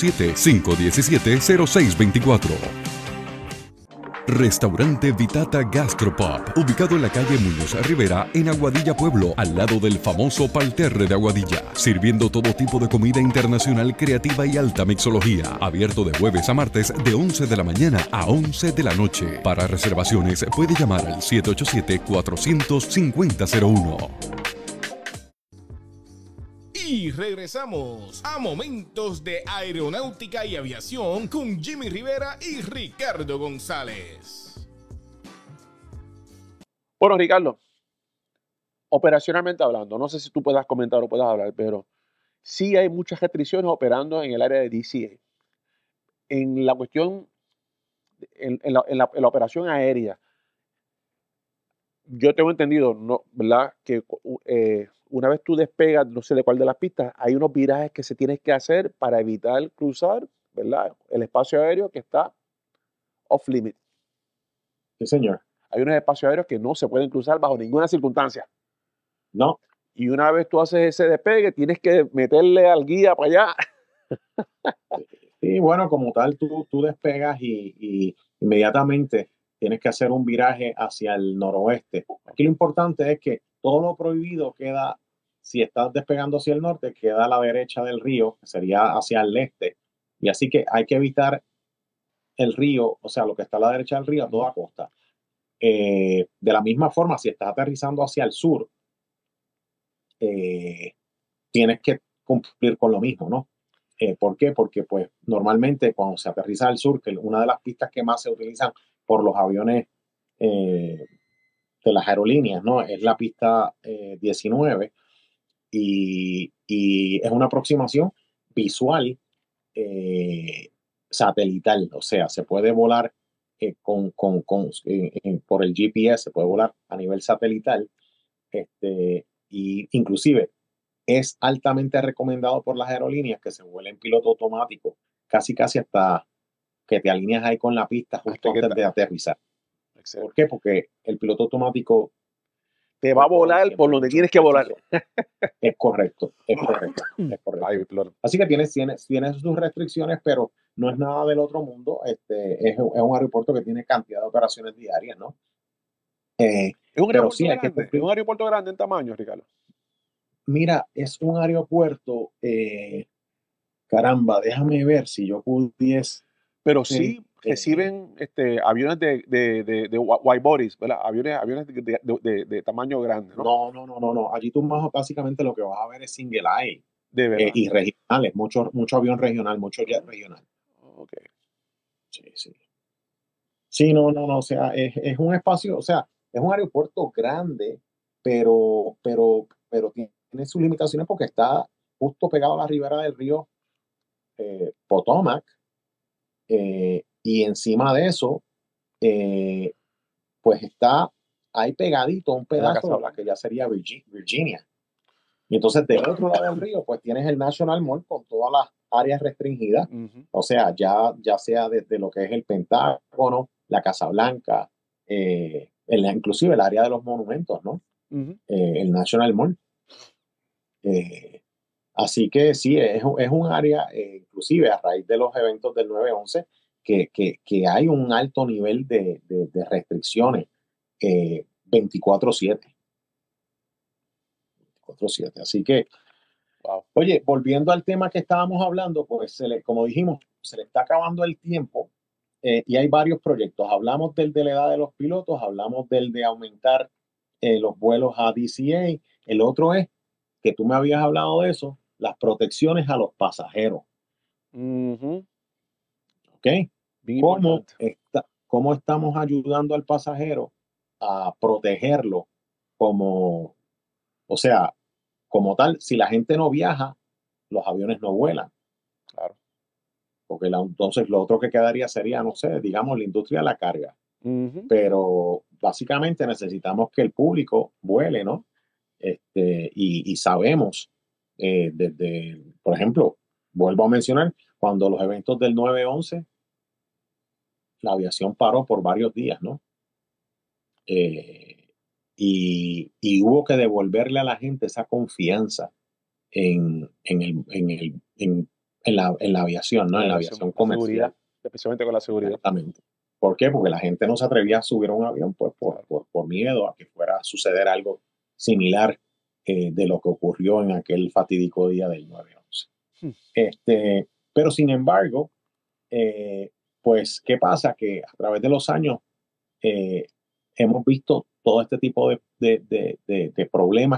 787-517-0624. Restaurante Vitata Gastropub, ubicado en la calle Muñoz Rivera, en Aguadilla Pueblo, al lado del famoso Parterre de Aguadilla, sirviendo todo tipo de comida internacional creativa y alta mixología, abierto de jueves a martes de 11 de la mañana a 11 de la noche. Para reservaciones puede llamar al 787-400-5001. Y regresamos a Momentos de Aeronáutica y Aviación con Jimmy Rivera y Ricardo González. Bueno, Ricardo, operacionalmente hablando, no sé si tú puedas comentar o puedas hablar, pero sí hay muchas restricciones operando en el área de DCA. En la cuestión, en la operación aérea, yo tengo entendido, ¿no? ¿Verdad? Que una vez tú despegas, no sé de cuál de las pistas, hay unos virajes que se tienen que hacer para evitar cruzar, ¿verdad?, el espacio aéreo que está off limit. Sí, señor. Hay unos espacios aéreos que no se pueden cruzar bajo ninguna circunstancia. No. Y una vez tú haces ese despegue, tienes que meterle al guía para allá. Sí, bueno, como tal, tú despegas y inmediatamente tienes que hacer un viraje hacia el noroeste. Aquí lo importante es que todo lo prohibido queda, si estás despegando hacia el norte, queda a la derecha del río, que sería hacia el este. Y así que hay que evitar el río, o sea, lo que está a la derecha del río a toda costa. De la misma forma, si estás aterrizando hacia el sur, tienes que cumplir con lo mismo, ¿no? ¿Por qué? Porque pues normalmente cuando se aterriza al sur, que una de las pistas que más se utilizan por los aviones de las aerolíneas, ¿no?, es la pista 19, y es una aproximación visual satelital, o sea, se puede volar por el GPS, se puede volar a nivel satelital, y inclusive es altamente recomendado por las aerolíneas que se vuele en piloto automático, casi hasta que te alineas ahí con la pista justo antes de aterrizar. Excelente. ¿Por qué? Porque el piloto automático te va a volar por donde tienes que volar. Es correcto. Ay, así que tienes sus restricciones, pero no es nada del otro mundo. Es un aeropuerto que tiene cantidad de operaciones diarias, ¿no? Es un aeropuerto grande en tamaño, Ricardo. Mira, es un aeropuerto, caramba, déjame ver si yo pudiese. Pero sí reciben aviones de wide bodies, ¿verdad? Aviones de tamaño grande, ¿no? No. Allí tú más básicamente lo que vas a ver es single aisle. De verdad. Y regionales, mucho avión regional, mucho jet regional. Ok. Sí. Sí, no, o sea, es un espacio, o sea, es un aeropuerto grande, pero tiene sus limitaciones porque está justo pegado a la ribera del río Potomac, y encima de eso, pues está ahí pegadito un pedazo de la que ya sería Virginia. Y entonces del otro lado del río, pues tienes el National Mall con todas las áreas restringidas, o sea, ya sea desde lo que es el Pentágono, la Casa Blanca, inclusive el área de los monumentos, ¿no? el National Mall. Así que sí, es un área, inclusive a raíz de los eventos del 9/11, que hay un alto nivel de restricciones 24/7. 24/7. Así que, Wow. oye, volviendo al tema que estábamos hablando, pues como dijimos, se le está acabando el tiempo y hay varios proyectos. Hablamos del de la edad de los pilotos, hablamos del de aumentar los vuelos a DCA. El otro es, que tú me habías hablado de eso, las protecciones a los pasajeros. Ujú. ¿Ok? Bien ¿Cómo, importante. cómo estamos ayudando al pasajero a protegerlo como, o sea, como tal, si la gente no viaja, los aviones no vuelan? Claro. Porque entonces lo otro que quedaría sería, no sé, digamos, la industria de la carga. Ujú. Pero básicamente necesitamos que el público vuele, ¿no? Y sabemos, por ejemplo, vuelvo a mencionar, cuando los eventos del 9/11, la aviación paró por varios días, ¿no? Y hubo que devolverle a la gente esa confianza en la aviación, ¿no? En la aviación La seguridad, comercial. especialmente con la seguridad. Exactamente. ¿Por qué? Porque la gente no se atrevía a subir a un avión pues, Claro. por miedo a que fuera a suceder algo similar de lo que ocurrió en aquel fatídico día del 9/11. Pero sin embargo, pues, ¿qué pasa? Que a través de los años hemos visto todo este tipo de problemas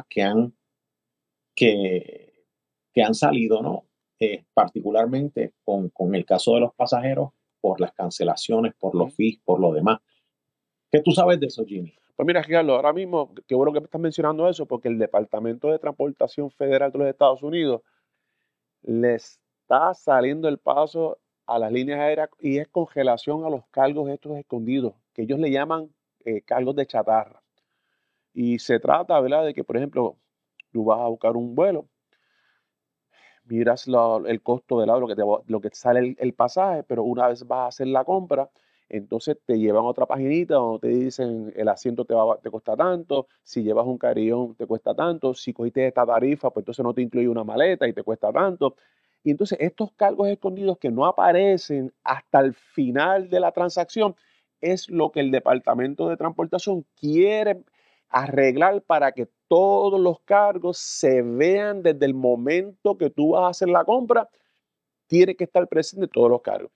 que, que han salido, ¿no? Particularmente con el caso de los pasajeros, por las cancelaciones, por los fees, por lo demás. ¿Qué tú sabes de eso, Jimmy? Pues mira, Ricardo, ahora mismo, qué bueno que me estás mencionando eso, porque el Departamento de Transportación Federal de los Estados Unidos le está saliendo el paso a las líneas aéreas y es congelación a los cargos estos escondidos, que ellos le llaman cargos de chatarra. Y se trata, ¿verdad?, de que, por ejemplo, tú vas a buscar un vuelo, miras el costo de lo que te sale el pasaje, pero una vez vas a hacer la compra, entonces te llevan a otra paginita donde te dicen el asiento te cuesta tanto, si llevas un carillón te cuesta tanto, si cogiste esta tarifa, pues entonces no te incluye una maleta y te cuesta tanto. Y entonces estos cargos escondidos que no aparecen hasta el final de la transacción es lo que el Departamento de Transportación quiere arreglar para que todos los cargos se vean desde el momento que tú vas a hacer la compra. Tiene que estar presente todos los cargos.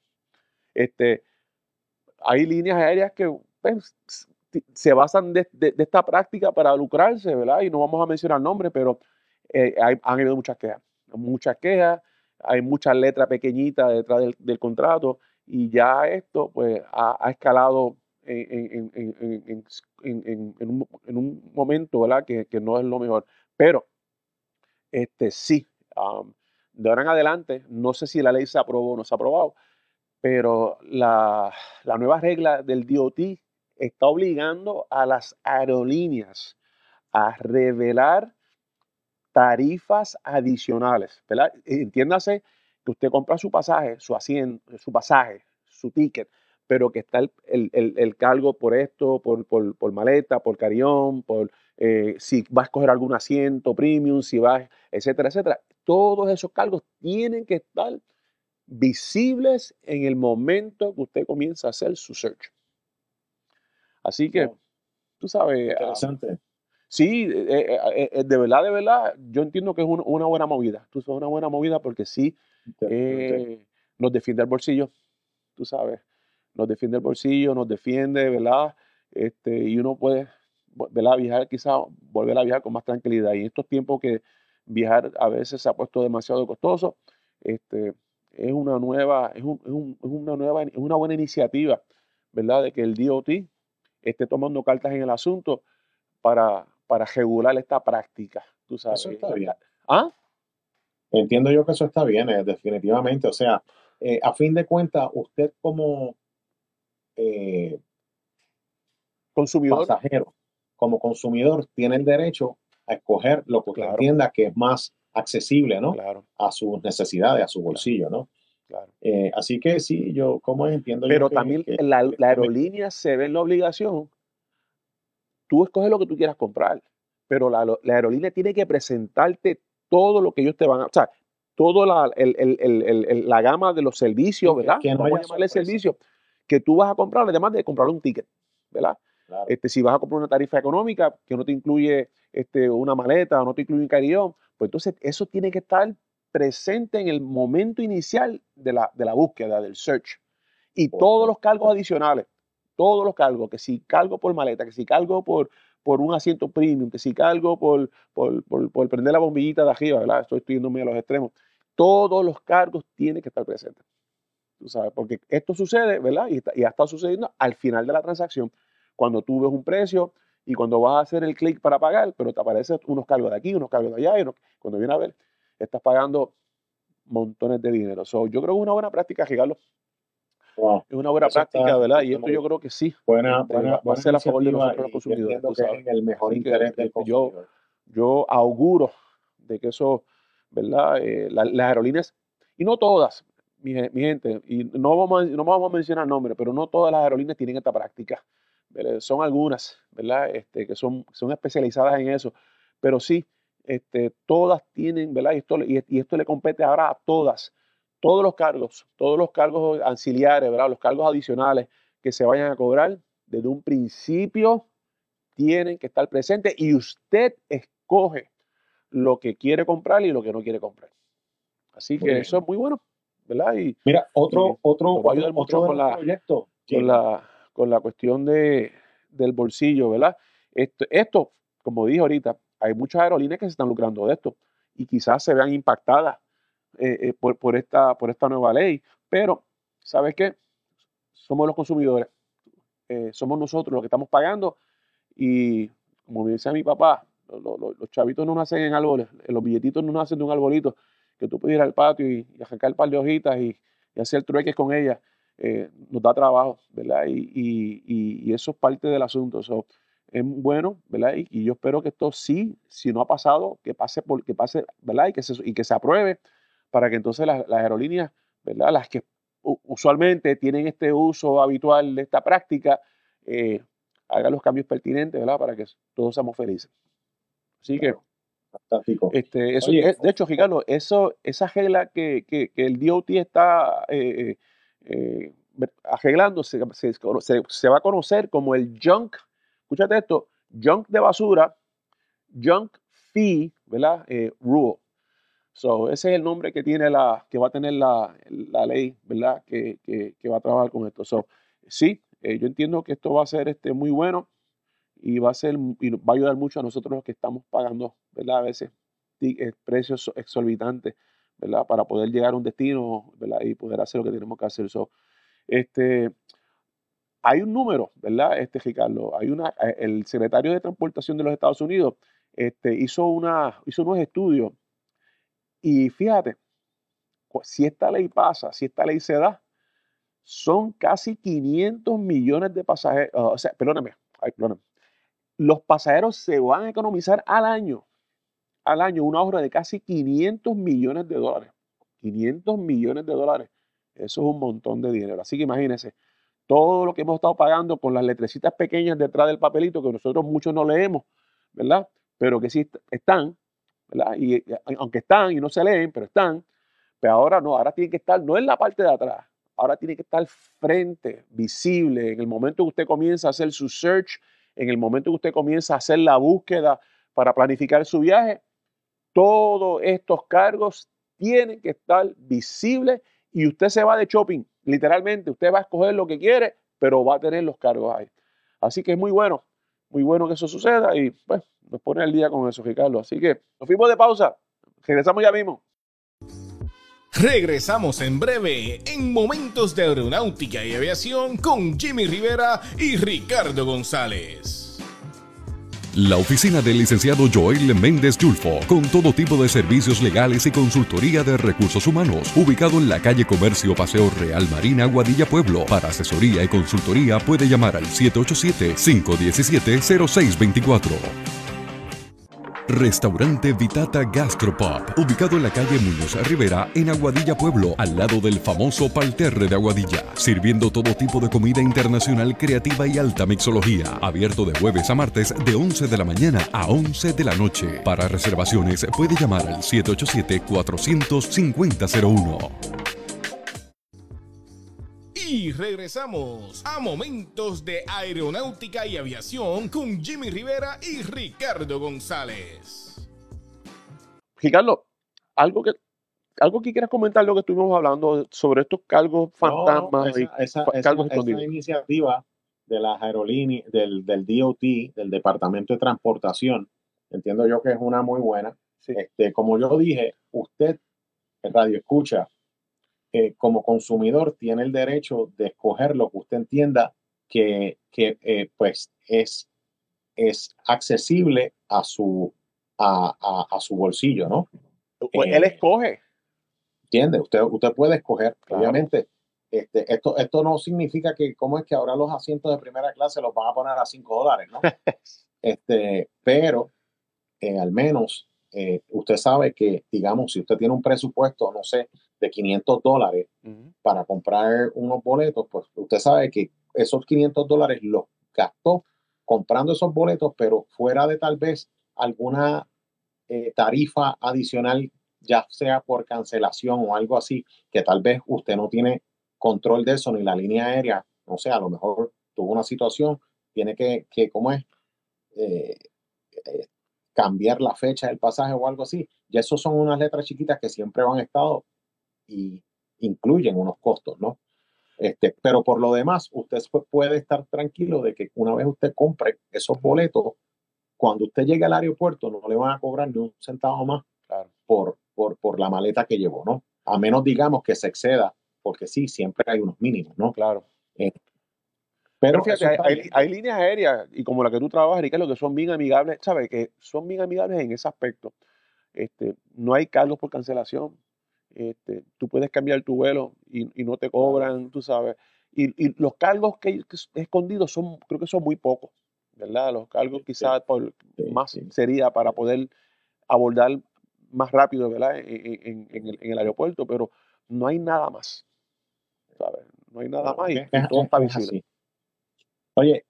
Hay líneas aéreas que pues, se basan de esta práctica para lucrarse, ¿verdad? Y no vamos a mencionar nombres, pero han habido muchas quejas, hay muchas letras pequeñitas detrás del contrato y ya esto pues ha escalado en un momento, ¿verdad? Que no es lo mejor. Pero sí, de ahora en adelante, no sé si la ley se aprobó o no se ha aprobado, pero la nueva regla del DOT está obligando a las aerolíneas a revelar tarifas adicionales, ¿verdad? Entiéndase que usted compra su pasaje, su ticket, pero que está el cargo por esto, por maleta, por carillón, si va a escoger algún asiento premium, si va, etcétera, etcétera. Todos esos cargos tienen que estar visibles en el momento que usted comienza a hacer su search. Así que, tú sabes, Interesante. sí, de verdad, yo entiendo que es una buena movida. Tú sabes, una buena movida porque sí nos defiende el bolsillo, tú sabes, nos defiende el bolsillo, nos defiende, ¿verdad? Y uno puede, ¿verdad? Viajar, quizás volver a viajar con más tranquilidad. Y en estos tiempos que viajar a veces se ha puesto demasiado costoso, es una buena iniciativa, ¿verdad? De que el DOT esté tomando cartas en el asunto para regular esta práctica, tú sabes. Eso está bien. ¿Ah? Entiendo yo que eso está bien, definitivamente. O sea, a fin de cuentas, usted como Consumidor. pasajero, como consumidor, tiene el derecho a escoger lo que usted Claro. entienda que es más accesible, ¿no? Claro, A sus necesidades, a su bolsillo, ¿no? claro. Así que sí, como entiendo yo Pero que también la aerolínea se ve en la obligación, tú escoges lo que tú quieras comprar, pero la aerolínea tiene que presentarte todo lo que ellos te van a, o sea, toda la gama de los servicios, ¿verdad? Que no Vamos a haya llamarle sorpresa. servicio que tú vas a comprar, además de comprar un ticket, ¿verdad? Claro. Si vas a comprar una tarifa económica que no te incluye una maleta o no te incluye un carry-on, pues entonces eso tiene que estar presente en el momento inicial de la búsqueda, del search. Y todos los cargos adicionales, todos los cargos, que si cargo por maleta, que si cargo por un asiento premium, que si cargo por prender la bombillita de arriba, ¿verdad? Estoy yéndome a los extremos. Todos los cargos tienen que estar presentes. Tú sabes, porque esto sucede, ¿verdad? Y ha estado sucediendo al final de la transacción, cuando tú ves un precio y cuando vas a hacer el clic para pagar, pero te aparecen unos cargos de aquí, unos cargos de allá, y cuando viene a ver, estás pagando montones de dinero. So, yo creo que es una buena práctica, Ricardo. Wow. Es una buena Eso práctica, está ¿verdad? Y esto yo creo que sí. Buena va a ser a favor de nosotros los iniciativa, y consumidores. entiendo tú que es sabes. en el mejor Así que, interés del consumidor. yo auguro de que eso, ¿verdad? Las aerolíneas, y no todas, mi gente, y no vamos a mencionar nombres, pero no todas las aerolíneas tienen esta práctica, ¿verdad? Son algunas, ¿verdad? Que son especializadas en eso, pero sí, todas tienen, ¿verdad? Y esto le compete ahora a todas. Todos los cargos auxiliares, ¿verdad? Los cargos adicionales que se vayan a cobrar, desde un principio tienen que estar presentes y usted escoge lo que quiere comprar y lo que no quiere comprar. Así Muy que bien. eso es muy bueno, ¿verdad? Y Mira, otro nos va a ayudar mucho de los proyectos. con la cuestión del bolsillo, ¿verdad? Esto, como dije ahorita, hay muchas aerolíneas que se están lucrando de esto y quizás se vean impactadas por esta nueva ley, pero ¿sabes qué? Somos los consumidores, somos nosotros los que estamos pagando y como me decía mi papá, los chavitos no nacen en árboles, los billetitos no nacen de un arbolito que tú puedes ir al patio y arrancar un par de hojitas y hacer trueques con ellas. Nos da trabajo, ¿verdad? Y eso es parte del asunto. So, es bueno, ¿verdad? Y yo espero que esto sí, si no ha pasado, que pase, ¿verdad? Y que se apruebe para que entonces las aerolíneas, ¿verdad? Las que usualmente tienen este uso habitual de esta práctica, hagan los cambios pertinentes, ¿verdad? Para que todos seamos felices. Así Claro. Fantástico. que eso, Oye, de hecho, Ricardo, esa regla que el DOT está arreglando se va a conocer como el junk, escúchate esto, junk de basura, junk fee, ¿verdad? Rule. So, ese es el nombre que va a tener la ley, ¿verdad? Que va a trabajar con esto. So, sí, yo entiendo que esto va a ser muy bueno y va a ayudar mucho a nosotros los que estamos pagando, ¿verdad? A veces precios exorbitantes, ¿verdad? Para poder llegar a un destino, ¿verdad? Y poder hacer lo que tenemos que hacer. So, hay un número, ¿verdad? Ricardo, el secretario de Transportación de los Estados Unidos hizo unos estudios y fíjate, si esta ley pasa, si esta ley se da, son casi 500 millones de pasajeros, o sea, perdóname. Los pasajeros se van a economizar al año un ahorro de casi 500 millones de dólares. 500 millones de dólares. Eso es un montón de dinero. Así que imagínense, todo lo que hemos estado pagando con las letrecitas pequeñas detrás del papelito que nosotros muchos no leemos, ¿verdad? Pero que sí están, ¿verdad? Y aunque están y no se leen, pero están, pero ahora tienen que estar, no en la parte de atrás, ahora tiene que estar frente, visible, en el momento que usted comienza a hacer su search, en el momento que usted comienza a hacer la búsqueda para planificar su viaje, todos estos cargos tienen que estar visibles y usted se va de shopping, literalmente, usted va a escoger lo que quiere, pero va a tener los cargos ahí. Así que es muy bueno que eso suceda y pues nos pone al día con eso, Ricardo. Así que nos fuimos de pausa, regresamos ya mismo. Regresamos en breve en Momentos de Aeronáutica y Aviación con Jimmy Rivera y Ricardo González. La oficina del licenciado Joel Méndez Yulfo, con todo tipo de servicios legales y consultoría de recursos humanos, ubicado en la calle Comercio Paseo Real Marina, Aguadilla, Pueblo. Para asesoría y consultoría puede llamar al 787-517-0624. Restaurante Vitata Gastropub, ubicado en la calle Muñoz Rivera, en Aguadilla Pueblo, al lado del famoso Parterre de Aguadilla, sirviendo todo tipo de comida internacional creativa y alta mixología, abierto de jueves a martes de 11 de la mañana a 11 de la noche. Para reservaciones puede llamar al 787-400-5001. Y regresamos a Momentos de Aeronáutica y Aviación con Jimmy Rivera y Ricardo González. Ricardo, algo que quieras comentar lo que estuvimos hablando sobre estos cargos fantasmas esa cargos escondidos. iniciativa de las aerolíneas, del DOT, del Departamento de Transportación, entiendo yo que es una muy buena. Sí. Como yo dije, usted, en Radio Escucha, como consumidor tiene el derecho de escoger lo que usted entienda que pues es accesible a su bolsillo, ¿no? Él escoge. ¿Entiende? Usted puede escoger, Claro. obviamente. Esto no significa que, ¿cómo es que ahora los asientos de primera clase los van a poner a $5, ¿no? Pero al menos usted sabe que, digamos, si usted tiene un presupuesto, no sé, de $500 para comprar unos boletos, pues usted sabe que esos $500 los gastó comprando esos boletos, pero fuera de tal vez alguna tarifa adicional, ya sea por cancelación o algo así, que tal vez usted no tiene control de eso, ni la línea aérea, no sé, a lo mejor tuvo una situación, tiene que ¿cómo es? Cambiar la fecha del pasaje o algo así. Y eso son unas letras chiquitas que siempre han estado y incluyen unos costos, ¿no? Pero por lo demás, usted puede estar tranquilo de que una vez usted compre esos boletos, cuando usted llegue al aeropuerto no le van a cobrar ni un centavo más por la maleta que llevó, ¿no? A menos, digamos, que se exceda, porque sí, siempre hay unos mínimos, ¿no? Claro. Pero fíjate, hay líneas aéreas, y como la que tú trabajas, Ricardo, que son bien amigables, ¿sabes? Que son bien amigables en ese aspecto. No hay cargos por cancelación. Tú puedes cambiar tu vuelo y no te cobran, tú sabes. Y los cargos que escondidos creo que son muy pocos, ¿verdad? Los cargos quizás sería para poder abordar más rápido, ¿verdad? En el aeropuerto, pero no hay nada más, ¿sabes? No hay nada más y todo está visible. Así. Oye,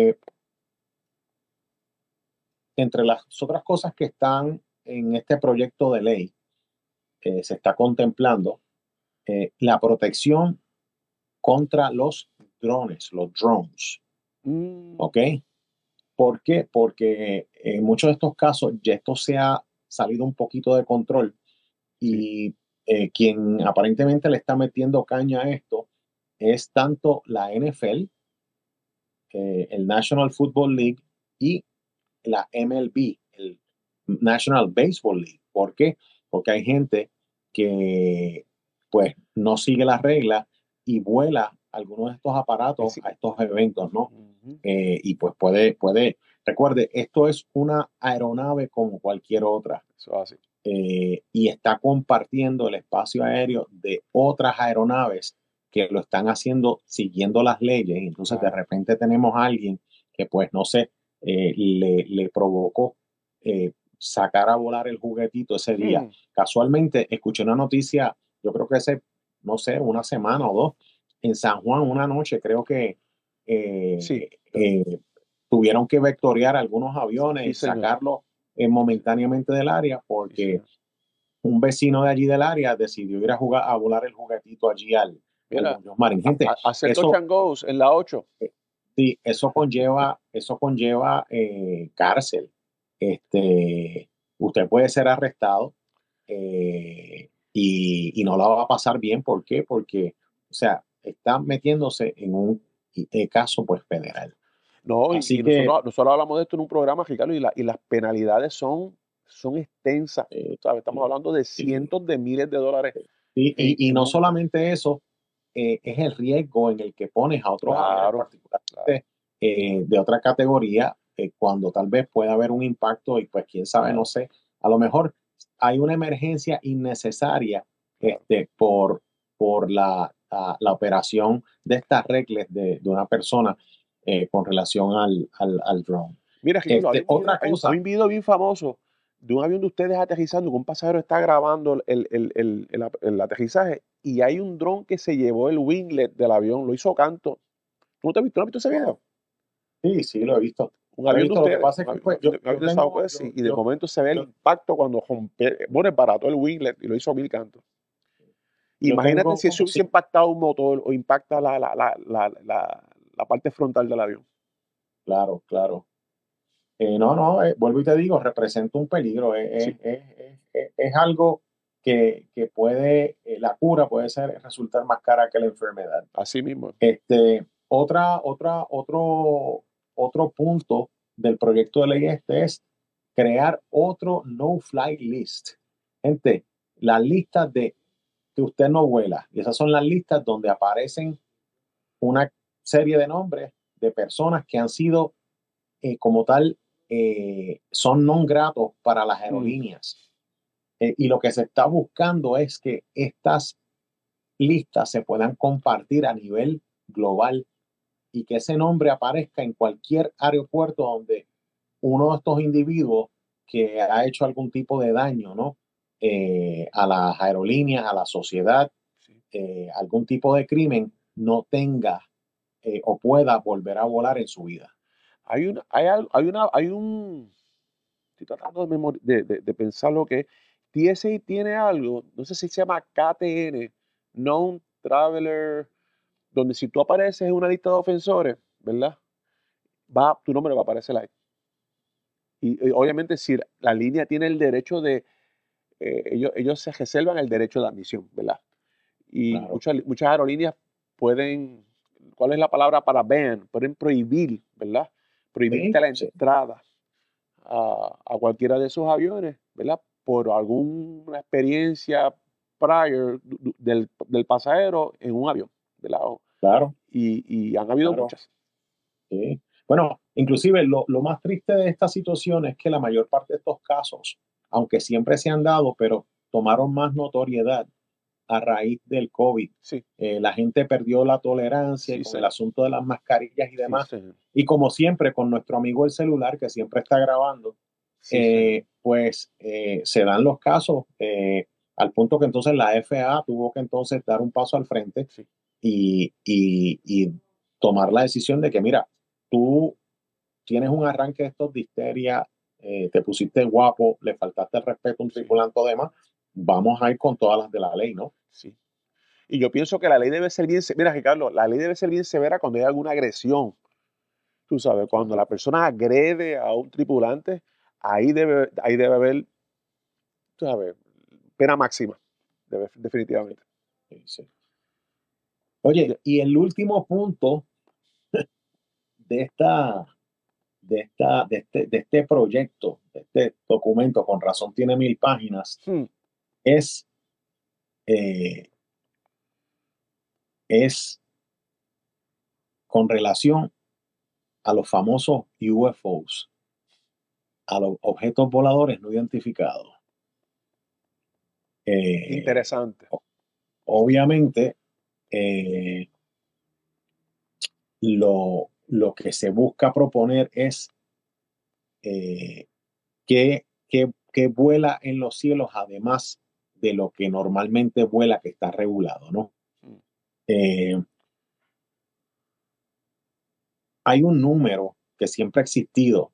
entre las otras cosas que están en este proyecto de ley, se está contemplando la protección contra los drones. ¿Ok? ¿Por qué? Porque en muchos de estos casos ya esto se ha salido un poquito de control y quien aparentemente le está metiendo caña a esto es tanto la NFL, el National Football League y la MLB, el National Baseball League. ¿Por qué? Porque hay gente que pues no sigue las reglas y vuela algunos de estos aparatos a estos eventos, ¿no? Y pues puede, recuerde, esto es una aeronave como cualquier otra. Eso es así. Y está compartiendo el espacio aéreo de otras aeronaves que lo están haciendo siguiendo las leyes. Entonces de repente tenemos a alguien que pues no sé, le provocó sacar a volar el juguetito ese día. Casualmente escuché una noticia, yo creo que no sé, una semana o dos, en San Juan, una noche, creo que tuvieron que vectorear algunos aviones y sacarlos momentáneamente del área porque un vecino de allí del área decidió ir a volar el juguetito allí al Marín. Gente, hacer touch and goes en la 8. Sí, eso conlleva cárcel. Usted puede ser arrestado y no la va a pasar bien. ¿Por qué? Porque, o sea, está metiéndose en un caso pues federal. No, así que nosotros hablamos de esto en un programa, Ricardo, y las penalidades son extensas. ¿Sabes? Estamos hablando de cientos de miles de dólares. Y no solamente eso, es el riesgo en el que pones a otros aviones, particularmente de otra categoría, cuando tal vez pueda haber un impacto y pues quién sabe, no sé, a lo mejor hay una emergencia innecesaria por la operación de estas reglas de una persona con relación al drone. Mira, Ricardo, hay un video bien famoso de un avión de ustedes aterrizando, que un pasajero está grabando el aterrizaje y hay un dron que se llevó el winglet del avión, lo hizo canto. ¿Tú no has visto ese video? Sí, sí, lo he visto. Un Lo he avión de visto. Lo que ustedes, pasa es un que avión, pues, un avión de Southwest, y de momento se ve el impacto cuando pone para todo el winglet y lo hizo mil cantos. Imagínate si eso hubiese impactado un motor o impacta la parte frontal del avión. Claro, claro. Vuelvo y te digo, representa un peligro. Es algo que puede, la cura puede resultar más cara que la enfermedad. Así mismo. Otro punto del proyecto de ley es crear otro no-fly list. Gente, las listas de que usted no vuela, y esas son las listas donde aparecen una serie de nombres de personas que han sido como tal, son non gratos para las aerolíneas. Y lo que se está buscando es que estas listas se puedan compartir a nivel global y que ese nombre aparezca en cualquier aeropuerto donde uno de estos individuos que ha hecho algún tipo de daño, ¿no? A las aerolíneas, a la sociedad, algún tipo de crimen, no tenga o pueda volver a volar en su vida. Estoy tratando de pensar lo que es. TSA tiene algo, no sé si se llama KTN, Known Traveler, donde si tú apareces en una lista de ofensores, ¿verdad? Tu nombre va a aparecer ahí. Y obviamente si la línea tiene el derecho de, ellos se reservan el derecho de admisión, ¿verdad? Y Claro. muchas aerolíneas pueden, ¿cuál es la palabra para ban? Pueden prohibir, ¿verdad? Prohibirte la entrada a cualquiera de esos aviones, ¿verdad? Por alguna experiencia prior del pasajero en un avión, ¿verdad? Claro. Y han habido muchas. Sí. Bueno, inclusive lo más triste de esta situación es que la mayor parte de estos casos, aunque siempre se han dado, pero tomaron más notoriedad a raíz del COVID. Sí. La gente perdió la tolerancia Sí, con sí. el asunto de las mascarillas y demás. Sí, sí. Y como siempre, con nuestro amigo el celular, que siempre está grabando, Sí, pues se dan los casos al punto que entonces la FAA tuvo que entonces dar un paso al frente sí. y tomar la decisión de que, mira, tú tienes un arranque de estos de histeria, te pusiste guapo, le faltaste el respeto a un tripulante o demás, vamos a ir con todas las de la ley, ¿no? Sí. Y yo pienso que la ley debe ser bien, mira, Ricardo, la ley debe ser bien severa cuando hay alguna agresión. Tú sabes, cuando la persona agrede a un tripulante, ahí debe haber, tú sabes, pena máxima, definitivamente. Sí. Oye, y el último punto de este proyecto, de este documento, con razón tiene 1000 páginas, es con relación a los famosos UFOs, a los objetos voladores no identificados. Interesante. Obviamente, lo que se busca proponer es que vuela en los cielos, además de lo que normalmente vuela, que está regulado, ¿no? Hay un número que siempre ha existido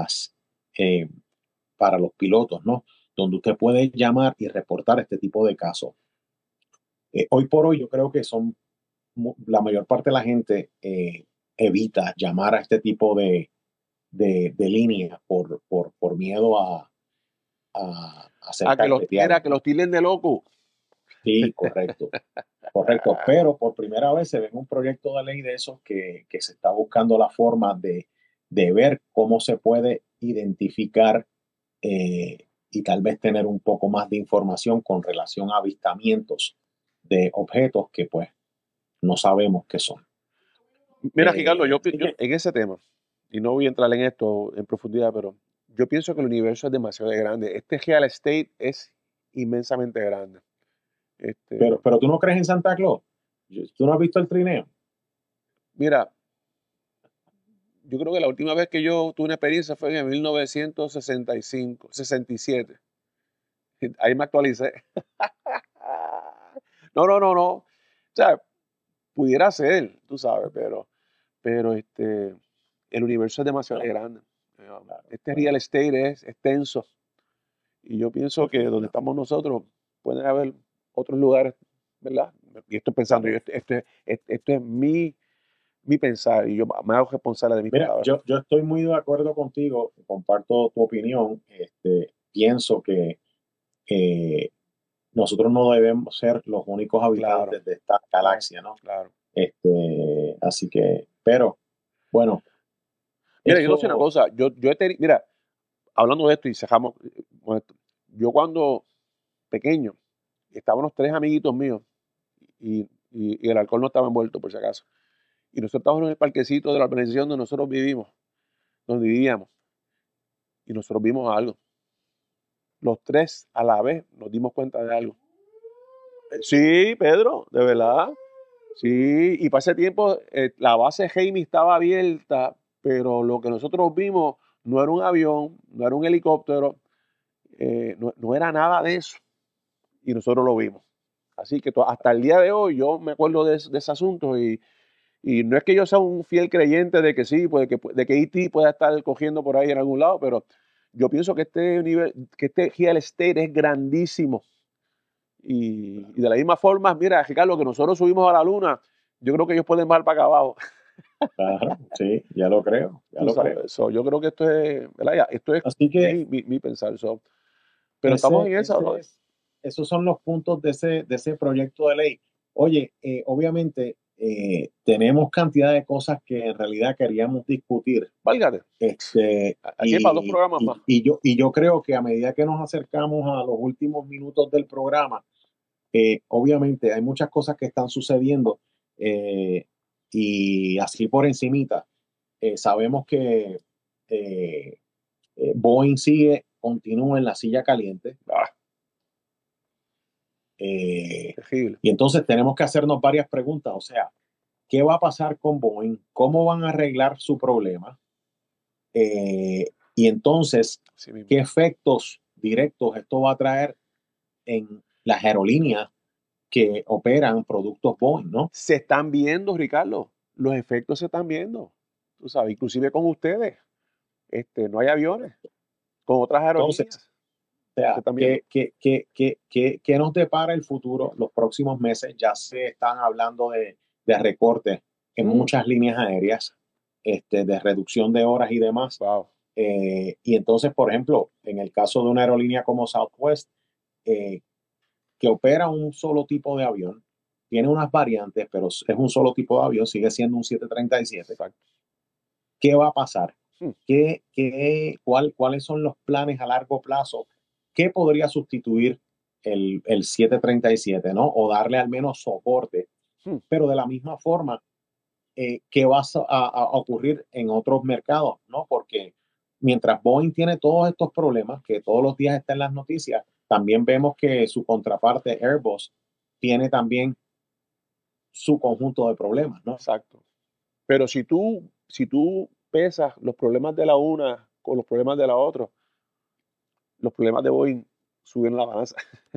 para los pilotos, ¿no? Donde usted puede llamar y reportar este tipo de casos. Hoy por hoy yo creo que la mayor parte de la gente evita llamar a este tipo de línea por miedo a ser carpeteado. Que los tilden de loco. Sí, correcto. Correcto, pero por primera vez se ve un proyecto de ley de esos que se está buscando la forma de ver cómo se puede identificar y tal vez tener un poco más de información con relación a avistamientos de objetos que pues no sabemos qué son. Mira, Ricardo, yo en ese tema, y no voy a entrar en esto en profundidad, pero yo pienso que el universo es demasiado grande. Este real estate es inmensamente grande. Pero tú no crees en Santa Claus. ¿Tú no has visto el trineo? Mira, yo creo que la última vez que yo tuve una experiencia fue en 1965, 67. Ahí me actualicé. No. O sea, pudiera ser, tú sabes, pero el universo es demasiado grande. Este real estate es extenso. Y yo pienso que donde estamos nosotros pueden haber otros lugares, ¿verdad? Y estoy pensando, esto es mi pensar y yo me hago responsable de mis Mira, palabras. yo estoy muy de acuerdo contigo, comparto tu opinión. Pienso que nosotros no debemos ser los únicos habitantes de esta galaxia, ¿no? Claro. Así que, pero, bueno. Mira, yo no sé una cosa, mira, hablando de esto y cerramos con esto, yo cuando pequeño, estábamos 3 amiguitos míos y el alcohol no estaba envuelto, por si acaso. Y nosotros estábamos en el parquecito de la organización donde nosotros donde vivíamos. Y nosotros vimos algo. Los 3 a la vez nos dimos cuenta de algo. Sí, Pedro, de verdad. Sí, y para ese tiempo la base Jaime estaba abierta, pero lo que nosotros vimos no era un avión, no era un helicóptero, no era nada de eso. Y nosotros lo vimos. Así que hasta el día de hoy yo me acuerdo de ese asunto y no es que yo sea un fiel creyente de que sí, pues, de que E.T. pueda estar cogiendo por ahí en algún lado, pero yo pienso que este real estate es grandísimo. Y de la misma forma, mira, Ricardo, que nosotros subimos a la luna, yo creo que ellos pueden bajar para acá abajo. Ajá, sí, ya lo creo, creo. So, yo creo que esto es, ¿verdad? Esto es Así que mi pensar. Pero estamos en eso. Esos son los puntos de ese proyecto de ley. Oye, obviamente tenemos cantidad de cosas que en realidad queríamos discutir. Válgate. Aquí para 2 programas más. Y yo creo que a medida que nos acercamos a los últimos minutos del programa, obviamente hay muchas cosas que están sucediendo y así por encimita. Sabemos que Boeing continúa en la silla caliente. Y entonces tenemos que hacernos varias preguntas. O sea, ¿qué va a pasar con Boeing? ¿Cómo van a arreglar su problema? Y entonces, ¿qué efectos directos esto va a traer en las aerolíneas que operan productos Boeing, ¿no? Se están viendo, Ricardo. Los efectos se están viendo. Tú sabes, inclusive con ustedes. No hay aviones. Con otras aerolíneas. Entonces, o sea, ¿qué nos depara el futuro? Los próximos meses ya se están hablando de recortes en muchas líneas aéreas, de reducción de horas y demás. Wow. Y entonces, por ejemplo, en el caso de una aerolínea como Southwest, que opera un solo tipo de avión, tiene unas variantes, pero es un solo tipo de avión, sigue siendo un 737. Exacto. ¿Qué va a pasar? ¿Cuáles son los planes a largo plazo? ¿Qué podría sustituir el 737, ¿no? O darle al menos soporte. Pero de la misma forma, ¿qué va a ocurrir en otros mercados, ¿no? Porque mientras Boeing tiene todos estos problemas, que todos los días están en las noticias, también vemos que su contraparte Airbus tiene también su conjunto de problemas, ¿no? Exacto. Pero si tú pesas los problemas de la una con los problemas de la otra, los problemas de Boeing suben la balanza.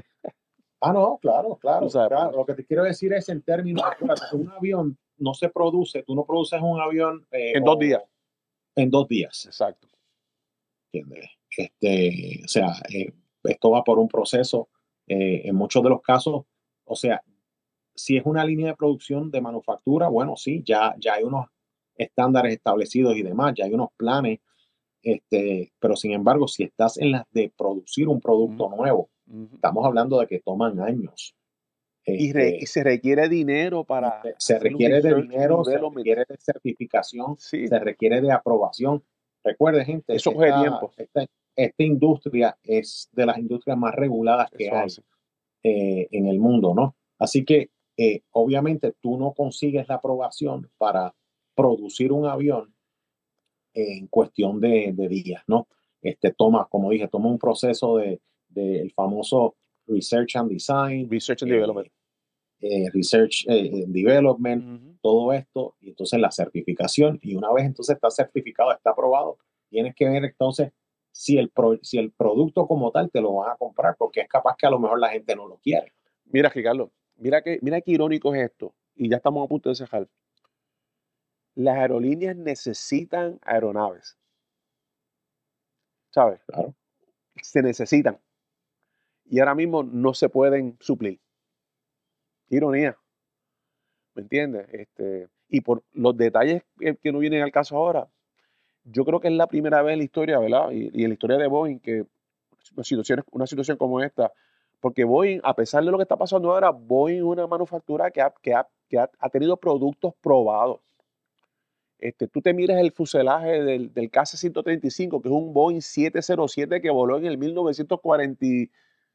No, claro. Lo que te quiero decir es en términos, un avión no se produce, tú no produces un avión en 2 días. En 2 días. Exacto. ¿Entiendes? O sea, esto va por un proceso. En muchos de los casos, o sea, si es una línea de producción de manufactura, bueno, sí, ya hay unos estándares establecidos y demás, ya hay unos planes, pero sin embargo, si estás en las de producir un producto nuevo, estamos hablando de que toman años. Y se requiere dinero para... Se requiere de dinero, se requiere de certificación, se requiere de aprobación. Recuerde, gente, eso coge tiempo. Esta industria es de las industrias más reguladas que hay en el mundo, ¿no? Así que, obviamente, tú no consigues la aprobación para producir un avión en cuestión de días, ¿no? Como dije, toma un proceso del famoso Research and Design. Research and Development. Research and Development, todo esto, y entonces la certificación, y una vez entonces está certificado, está aprobado, tienes que ver entonces si el producto como tal te lo van a comprar, porque es capaz que a lo mejor la gente no lo quiere. Mira, Ricardo, mira qué irónico es esto, y ya estamos a punto de cerrar. Las aerolíneas necesitan aeronaves, ¿sabes? Claro. Se necesitan, y ahora mismo no se pueden suplir. Qué ironía, ¿me entiendes? Y por los detalles que no vienen al caso ahora, yo creo que es la primera vez en la historia, ¿verdad? Y en la historia de Boeing que una situación como esta, porque Boeing, a pesar de lo que está pasando ahora, Boeing es una manufactura que ha tenido productos probados. Tú te miras el fuselaje del KC-135, que es un Boeing 707 que voló en el 1947,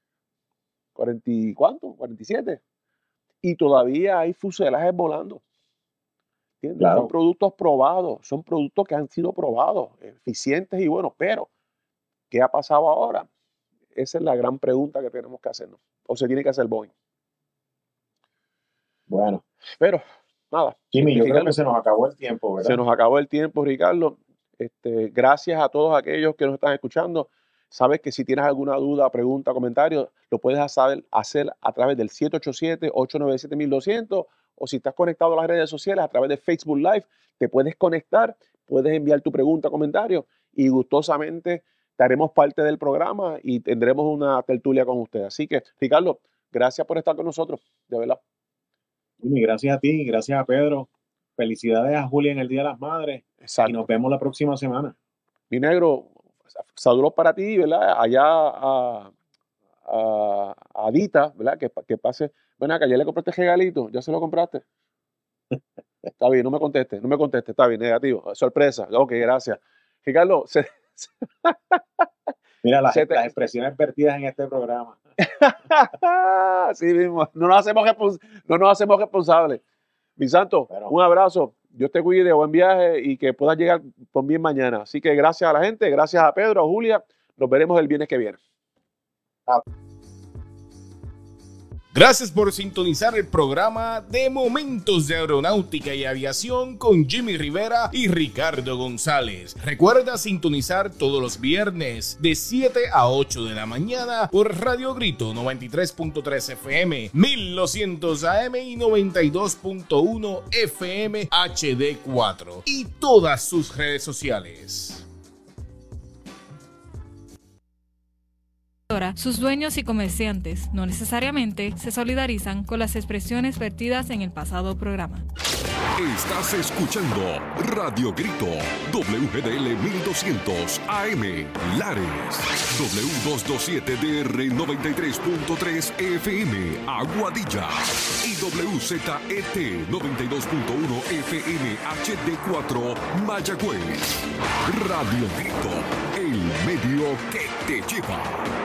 y todavía hay fuselajes volando. Claro. Son productos probados, son productos que han sido probados, eficientes y buenos, pero ¿qué ha pasado ahora? Esa es la gran pregunta que tenemos que hacernos, o se tiene que hacer Boeing. Bueno. Pero, nada. Jimmy, yo creo que se nos acabó el tiempo, ¿verdad? Se nos acabó el tiempo, Ricardo. Gracias a todos aquellos que nos están escuchando. Sabes que si tienes alguna duda, pregunta, comentario, lo puedes hacer a través del 787-897-1200, o si estás conectado a las redes sociales a través de Facebook Live, te puedes conectar, puedes enviar tu pregunta, comentario, y gustosamente te haremos parte del programa y tendremos una tertulia con ustedes. Así que, Ricardo, gracias por estar con nosotros, de verdad. Jimmy, gracias a ti, gracias a Pedro. Felicidades a Julia en el Día de las Madres. Exacto. Y nos vemos la próxima semana. Mi negro, saludos para ti, ¿verdad? Allá a Adita, ¿verdad? Que pase. Ven acá, ¿ya le compraste regalito? ¿Ya se lo compraste? Está bien, no me conteste. Está bien, negativo. Sorpresa. Ok, gracias. Ricardo, mira las expresiones vertidas en este programa. Así mismo. No nos hacemos responsables. Mi santo, un abrazo. Dios te cuide, buen viaje y que puedas llegar con bien mañana. Así que gracias a la gente, gracias a Pedro, a Julia. Nos veremos el viernes que viene. Gracias por sintonizar el programa de Momentos de Aeronáutica y Aviación con Jimmy Rivera y Ricardo González. Recuerda sintonizar todos los viernes de 7 a 8 de la mañana por Radio Grito 93.3 FM, 1200 AM y 92.1 FM HD4 y todas sus redes sociales. Sus dueños y comerciantes no necesariamente se solidarizan con las expresiones vertidas en el pasado programa. Estás escuchando Radio Grito, WGDL 1200 AM, Lares, W227DR 93.3 FM, Aguadilla, y WZET 92.1 FM HD4, Mayagüez. Radio Grito, el medio que te lleva.